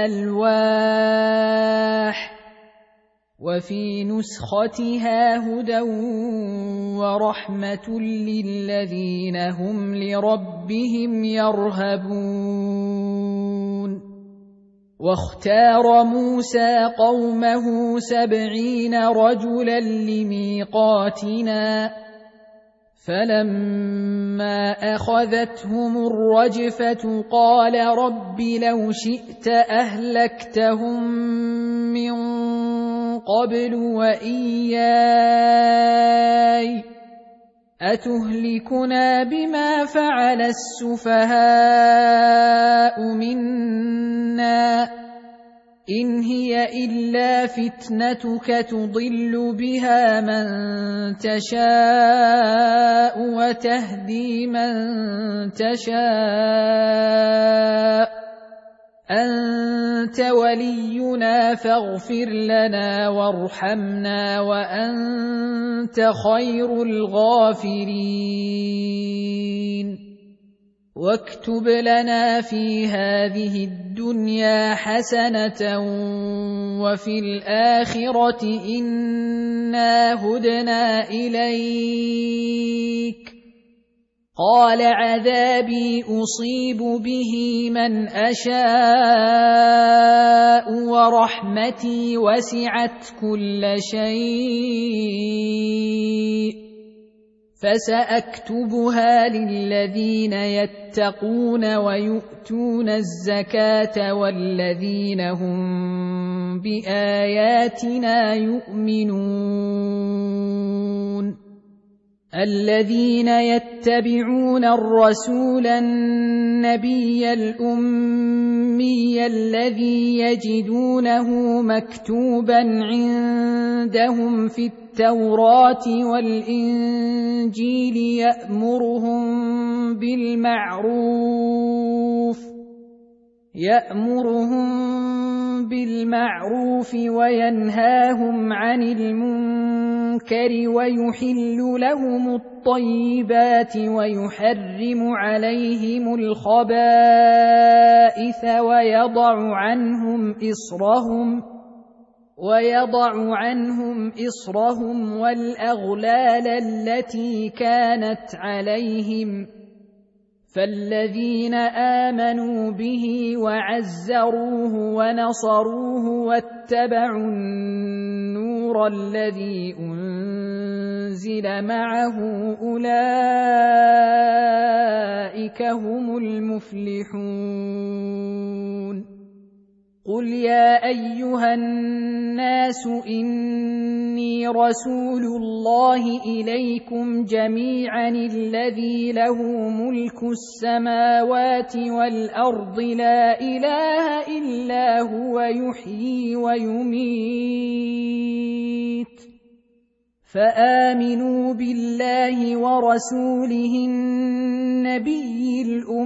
الألواح وفي نسختها هدى ورحمة للذين هم لربهم يرهبون واختار موسى قومه سبعين رجلا لميقاتنا فلما أخذتهم الرجفة قال رب لو شئت أهلكتهم من قبل وإياي أتهلكنا بما فعل السفهاء منا إن هي إلا فتنتك تضل بها من تشاء وتهدي من تشاء أنت ولينا فاغفر لنا وارحمنا وأنت خير الغافرين واكتب لنا في هذه الدنيا حسنة وفي الآخرة إنا هدنا إليك قال عذابي أصيب به من أشاء ورحمتي وسعت كل شيء فسأكتبها للذين يتقون ويؤتون الزكاة والذين هم بآياتنا يؤمنون الذين يتبعون الرسول النبي الأمي الذي يجدونه مكتوبا عندهم في التوراة والإنجيل يأمرهم بالمعروف يأمرهم بالمعروف وينهاهم عن المنكر ويحل لهم الطيبات ويحرم عليهم الخبائث ويضع عنهم إصرهم ويضع عنهم إصرهم والأغلال التي كانت عليهم فالذين آمنوا به وعزروه ونصروه واتبعوا النور الذي أنزل معه أولئك هم المفلحون قل يا أيها الناس إني رسول الله إليكم جميعا الذي له ملك السماوات والأرض لا إله إلا هو يحيي ويميت فآمنوا بالله ورسوله النبي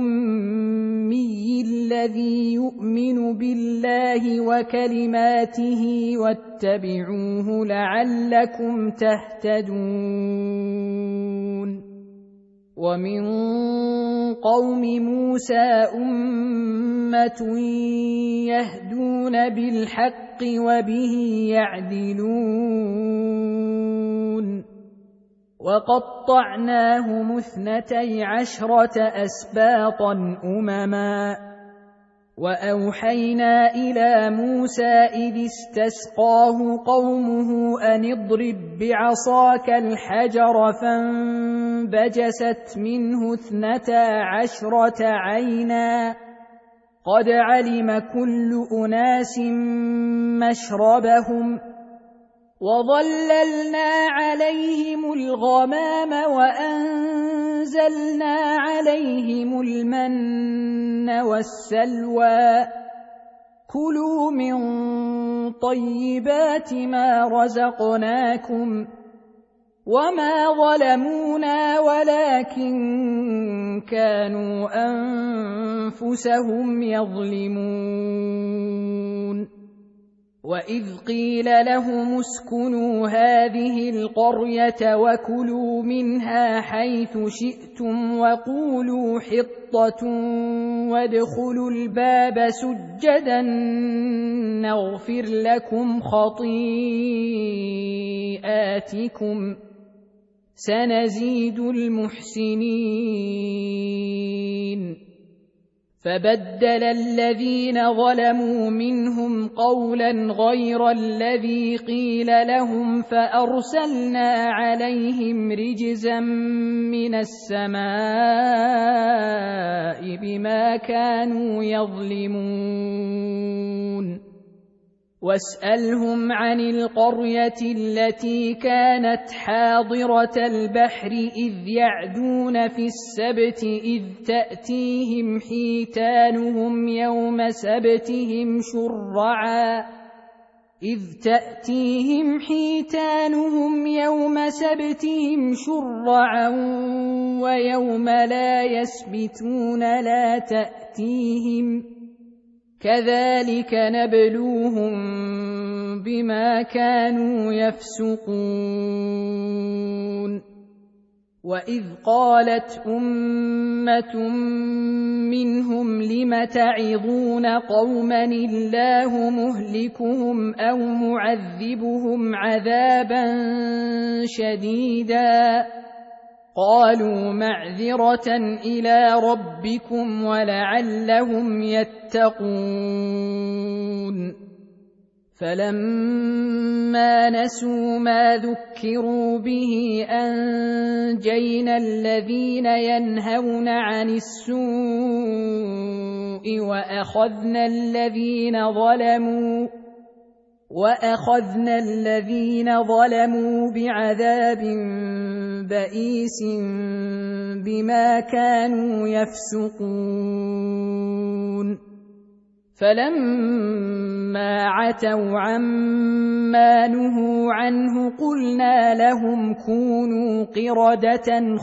الأمي الذي يؤمن بالله وكلماته واتبعوه لعلكم تهتدون ومن قوم موسى أمة يهدون بالحق وبه يعدلون وقطعناهم اثنتي عشرة أسباطا أمما وأوحينا إلى موسى إذ استسقاه قومه أن اضرب بعصاك الحجر فانبجست منه اثنتا عشرة عينا قد علم كل أناس مشربهم وظللنا عليهم الغمام وأنزلنا عليهم المن والسلوى كلوا من طيبات ما رزقناكم وما ظلمونا ولكن كانوا أنفسهم يظلمون وإذ قيل لهم اسكنوا هذه القرية وكلوا منها حيث شئتم وقولوا حطة وادخلوا الباب سجدا نغفر لكم خطيئاتكم سنزيد المحسنين فبدل الذين ظلموا منهم قولا غير الذي قيل لهم فأرسلنا عليهم رجزا من السماء بما كانوا يظلمون واسألهم عن القرية التي كانت حاضرة البحر إذ يعدون في السبت إذ تأتيهم حيتانهم يوم سبتهم شرعا إذ تأتيهم حيتانهم يوم سبتهم شرعا ويوم لا يسبتون لا تأتيهم كذلك نبلوهم بما كانوا يفسقون وإذ قالت أمة منهم لم تعظون قوما الله مهلكهم أو معذبهم عذابا شديدا قالوا معذرة إلى ربكم ولعلهم يتقون فلما نسوا ما ذكروا به أنجينا الذين ينهون عن السوء وأخذنا الذين ظلموا وأخذنا الذين ظلموا بعذاب بئيس بما كانوا يفسقون فلما عتوا عما نهوا عنه قلنا لهم كونوا قردة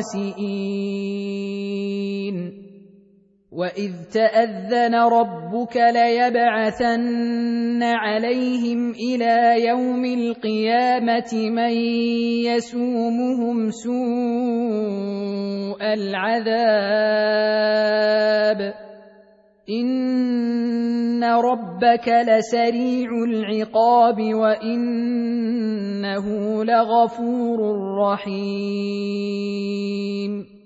خاسئين وإذ تأذن ربك ليبعثن عليهم إلى يوم القيامة من يسومهم سوء العذاب إن ربك لسريع العقاب وإنه لغفور رحيم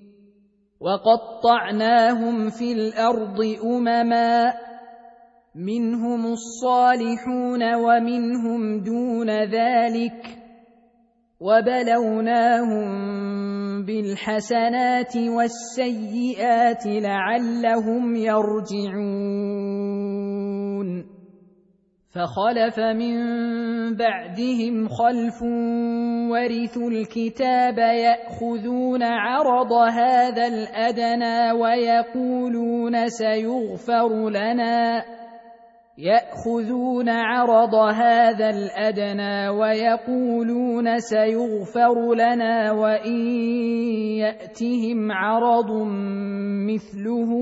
وقطعناهم في الأرض أمما منهم الصالحون ومنهم دون ذلك وبلوناهم بالحسنات والسيئات لعلهم يرجعون فخلف من بعدهم خلف ورثوا الكتاب يأخذون عرض هذا الأدنى ويقولون سيغفر لنا يأخذون عرض هذا الأدنى ويقولون سيغفر لنا وإن يأتهم عرض مثله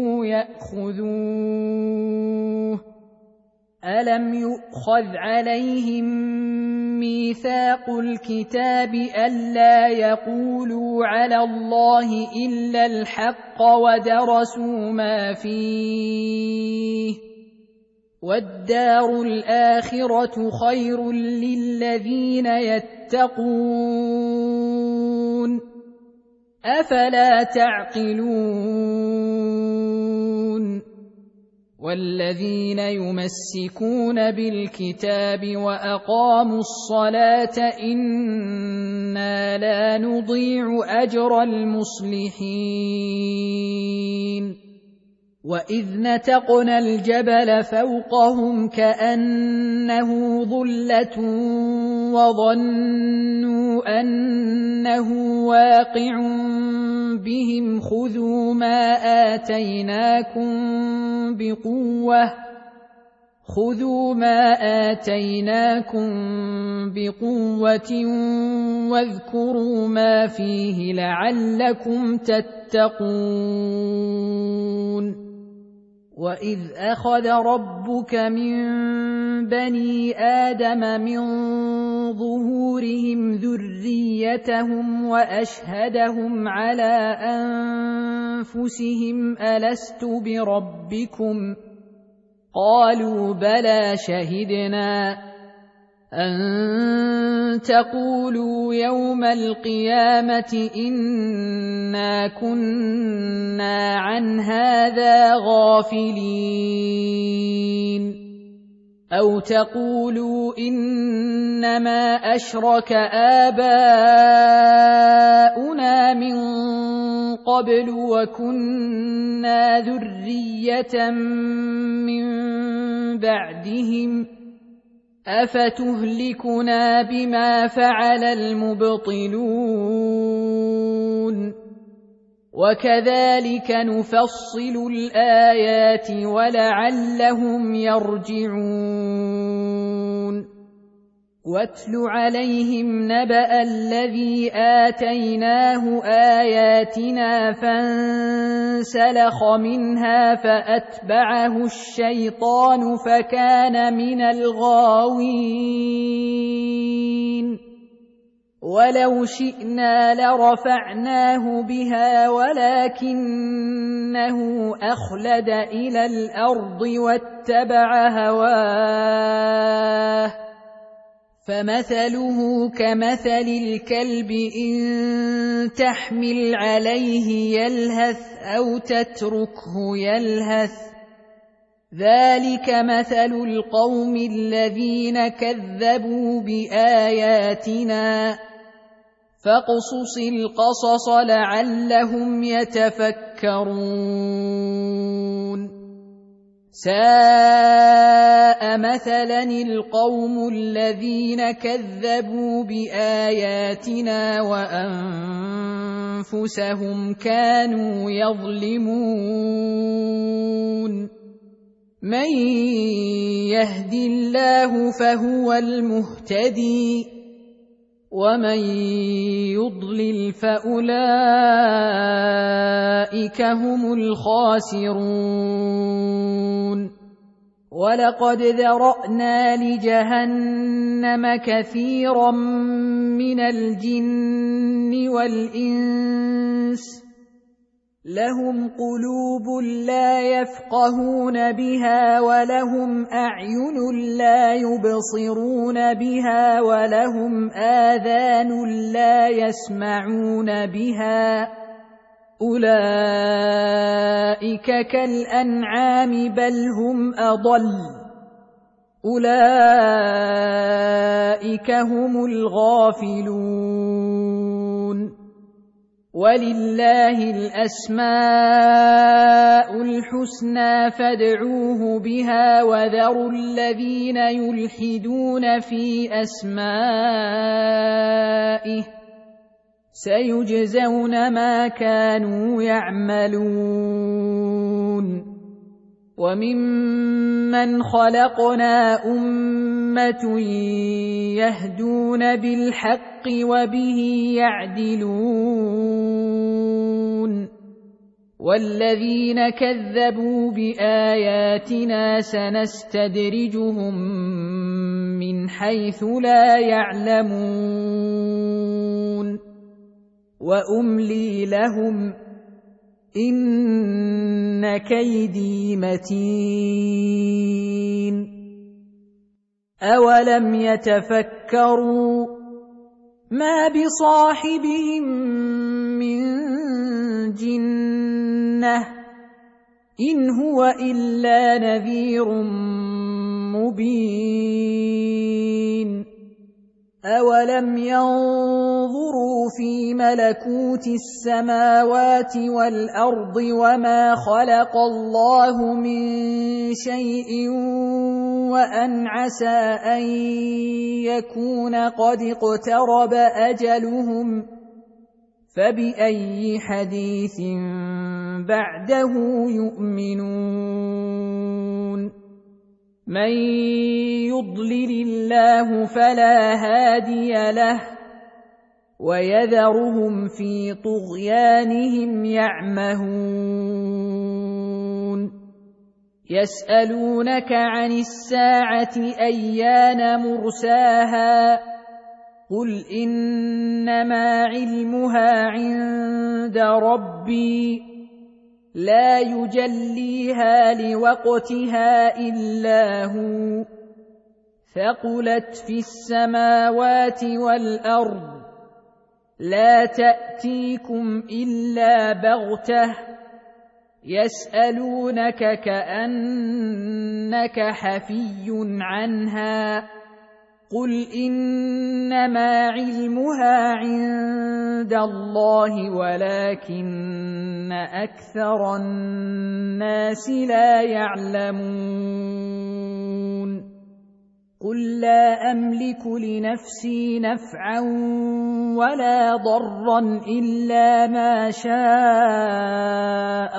يأخذوه ألم يؤخذ عليهم ميثاق الكتاب ألا يقولوا على الله إلا الحق ودرسوا ما فيه والدار الآخرة خير للذين يتقون أفلا تعقلون والذين يمسكون بالكتاب وأقاموا الصلاة إنا لا نضيع أجر المصلحين وإذ نتقنا الجبل فوقهم كأنه ظلة وظنوا أنه واقع بهم خذوا ما آتيناكم بقوة خذوا ما آتيناكم بقوة واذكروا ما فيه لعلكم تتقون وإذ أخذ ربك من بني آدم من ظهورهم ذريتهم وأشهدهم على أنفسهم ألست بربكم قالوا بلى شهدنا أن تقولوا يوم القيامة إنا كنا عن هذا غافلين أو تقولوا إنما أشرك آباؤنا من قبل وكنا ذرية من بعدهم أفتهلكنا بما فعل المبطلون وكذلك نفصل الآيات ولعلهم يرجعون واتل عليهم نبأ الذي آتيناه آياتنا فانسلخ منها فأتبعه الشيطان فكان من الغاوين ولو شئنا لرفعناه بها ولكنه أخلد إلى الأرض واتبع هواه فمثله كمثل الكلب إن تحمل عليه يلهث أو تتركه يلهث ذلك مثل القوم الذين كذبوا بآياتنا فاقصص القصص لعلهم يتفكرون ساء مثلا القوم الذين كذبوا بآياتنا وأنفسهم كانوا يظلمون من يهد الله فهو المهتدي ومن يضلل فأولئك هم الخاسرون ولقد ذرأنا لجهنم كثيرا من الجن والإنس لهم قلوب لا يفقهون بها ولهم أعين لا يبصرون بها ولهم آذان لا يسمعون بها أولئك كالأنعام بل هم أضل أولئك هم الغافلون ولله الأسماء الحسنى فادعوه بها وذروا الذين يلحدون في أسمائه سيجزون ما كانوا يعملون وممن خلقنا أمة يهدون بالحق وبه يعدلون والذين كذبوا بآياتنا سنستدرجهم من حيث لا يعلمون وأملي لهم إن كيدي متين أولم يتفكروا ما بصاحبهم من جنة إن هو إلا نذير مبين أولم ينظروا في ملكوت السماوات والأرض وما خلق الله من شيء وأن عسى أن يكون قد اقترب أجلهم فبأي حديث بعده يؤمنون من يضلل الله فلا هادي له ويذرهم في طغيانهم يعمهون يسألونك عن الساعة أيان مرساها قل إنما علمها عند ربي لا يجليها لوقتها إلا هو ثقلت في السماوات والأرض لا تأتيكم إلا بغتة يسألونك كأنك حفي عنها قل إنما علمها عند الله ولكن أكثر الناس لا يعلمون قل لا أملك لنفسي نفعا ولا ضرا إلا ما شاء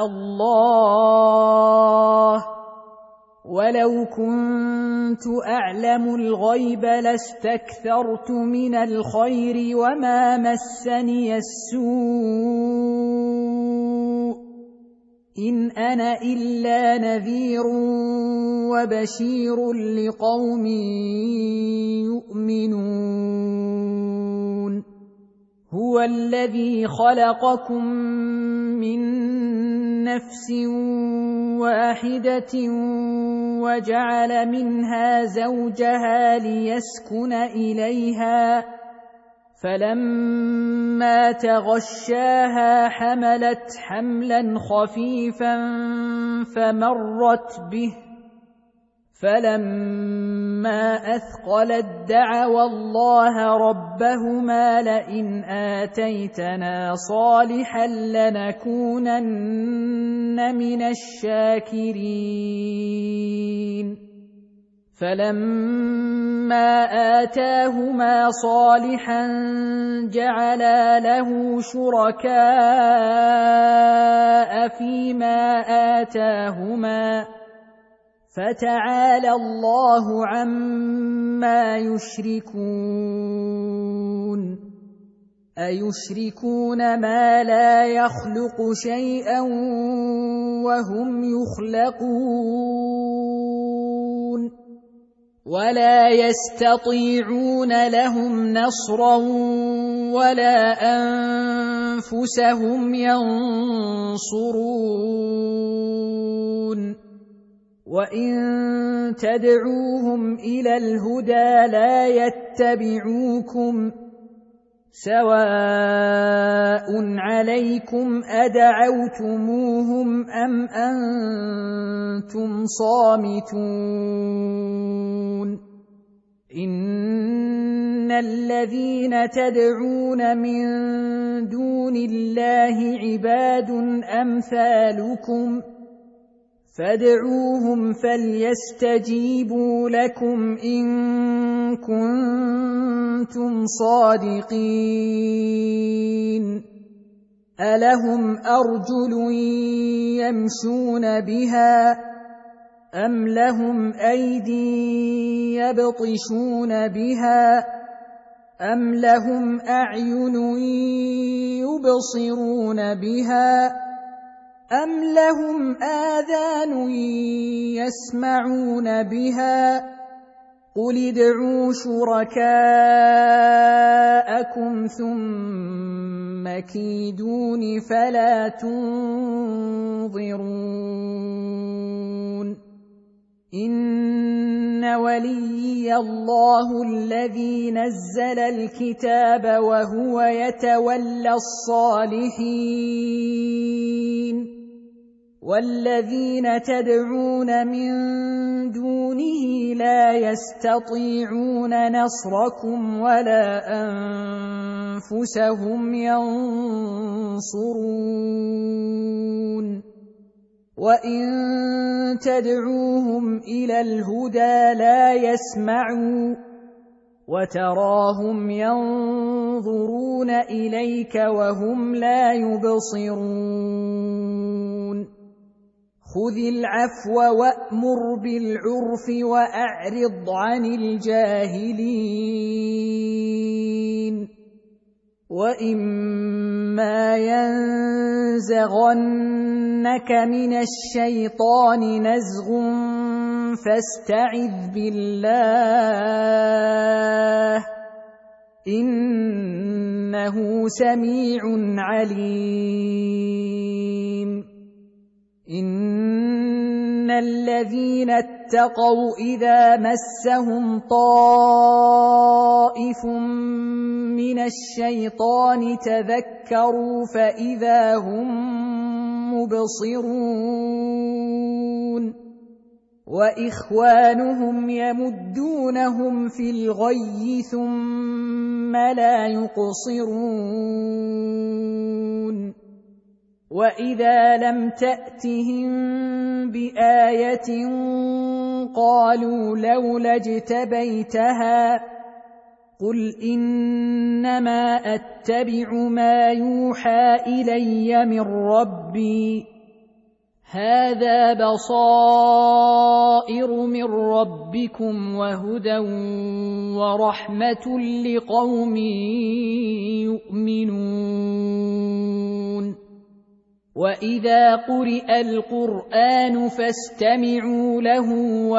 الله ولو كنت أعلم الغيب لاستكثرت من الخير وما مسني السوء إن أنا إلا نذير وبشير لقوم يؤمنون هو الذي خلقكم من نفس واحدة وجعل منها زوجها ليسكن إليها فلما تغشاها حملت حملا خفيفا فمرت به فلما أثقلت دعوا الله ربهما لئن آتيتنا صالحا لنكونن من الشاكرين فلما آتاهما صالحا جعلا له شركاء فيما آتاهما فتعالى الله عما يشركون أيشركون ما لا يخلق شيئا وهم يخلقون ولا يستطيعون لهم نصرا ولا أنفسهم ينصرون وإن تدعوهم إلى الهدى لا يتبعوكم سواء عليكم أدعوتموهم أم أنتم صامتون إن الذين تدعون من دون الله عباد أمثالكم فادعوهم فليستجيبوا لكم إن كنتم صادقين ألهم أرجل يمشون بها أم لهم أيدي يبطشون بها أم لهم أعين يبصرون بها أم لهم آذان يسمعون بها قل ادعوا شركاءكم ثم كيدون فلا تنظرون إن وليي الله الذي نزل الكتاب وهو يتولى الصالحين والذين تدعون من دونه لا يستطيعون نصركم ولا أنفسهم ينصرون وإن تدعوهم إلى الهدى لا يسمعوا وتراهم ينظرون إليك وهم لا يبصرون خذ العفو وأمر بالعرف وأعرض عن الجاهلين وإما ينزغنك من الشيطان نزغ فاستعذ بالله إنه سميع عليم إن الذين اتقوا إذا مسهم طائف من الشيطان تذكروا فإذا هم مبصرون وإخوانهم يمدونهم في الغي ثم لا يقصرون وإذا لم تأتهم بآية قالوا لولا اجتبيتها قل إنما أتبع ما يوحى إلي من ربي هذا بصائر من ربكم وهدى ورحمة لقوم يؤمنون وإذا قرئ القرآن فاستمعوا له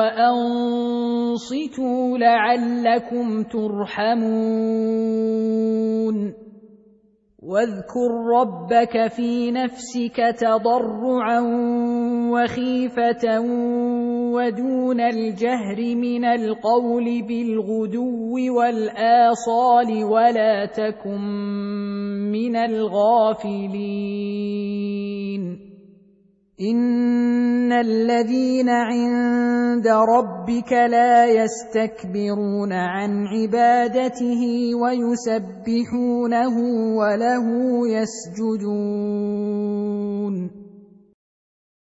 وأنصتوا لعلكم ترحمون واذكر ربك في نفسك تضرعا وخيفة ودون الجهر من القول بالغدو والآصال ولا تكن من الغافلين إن الذين عند ربك لا يستكبرون عن عبادته ويسبحونه وله يسجدون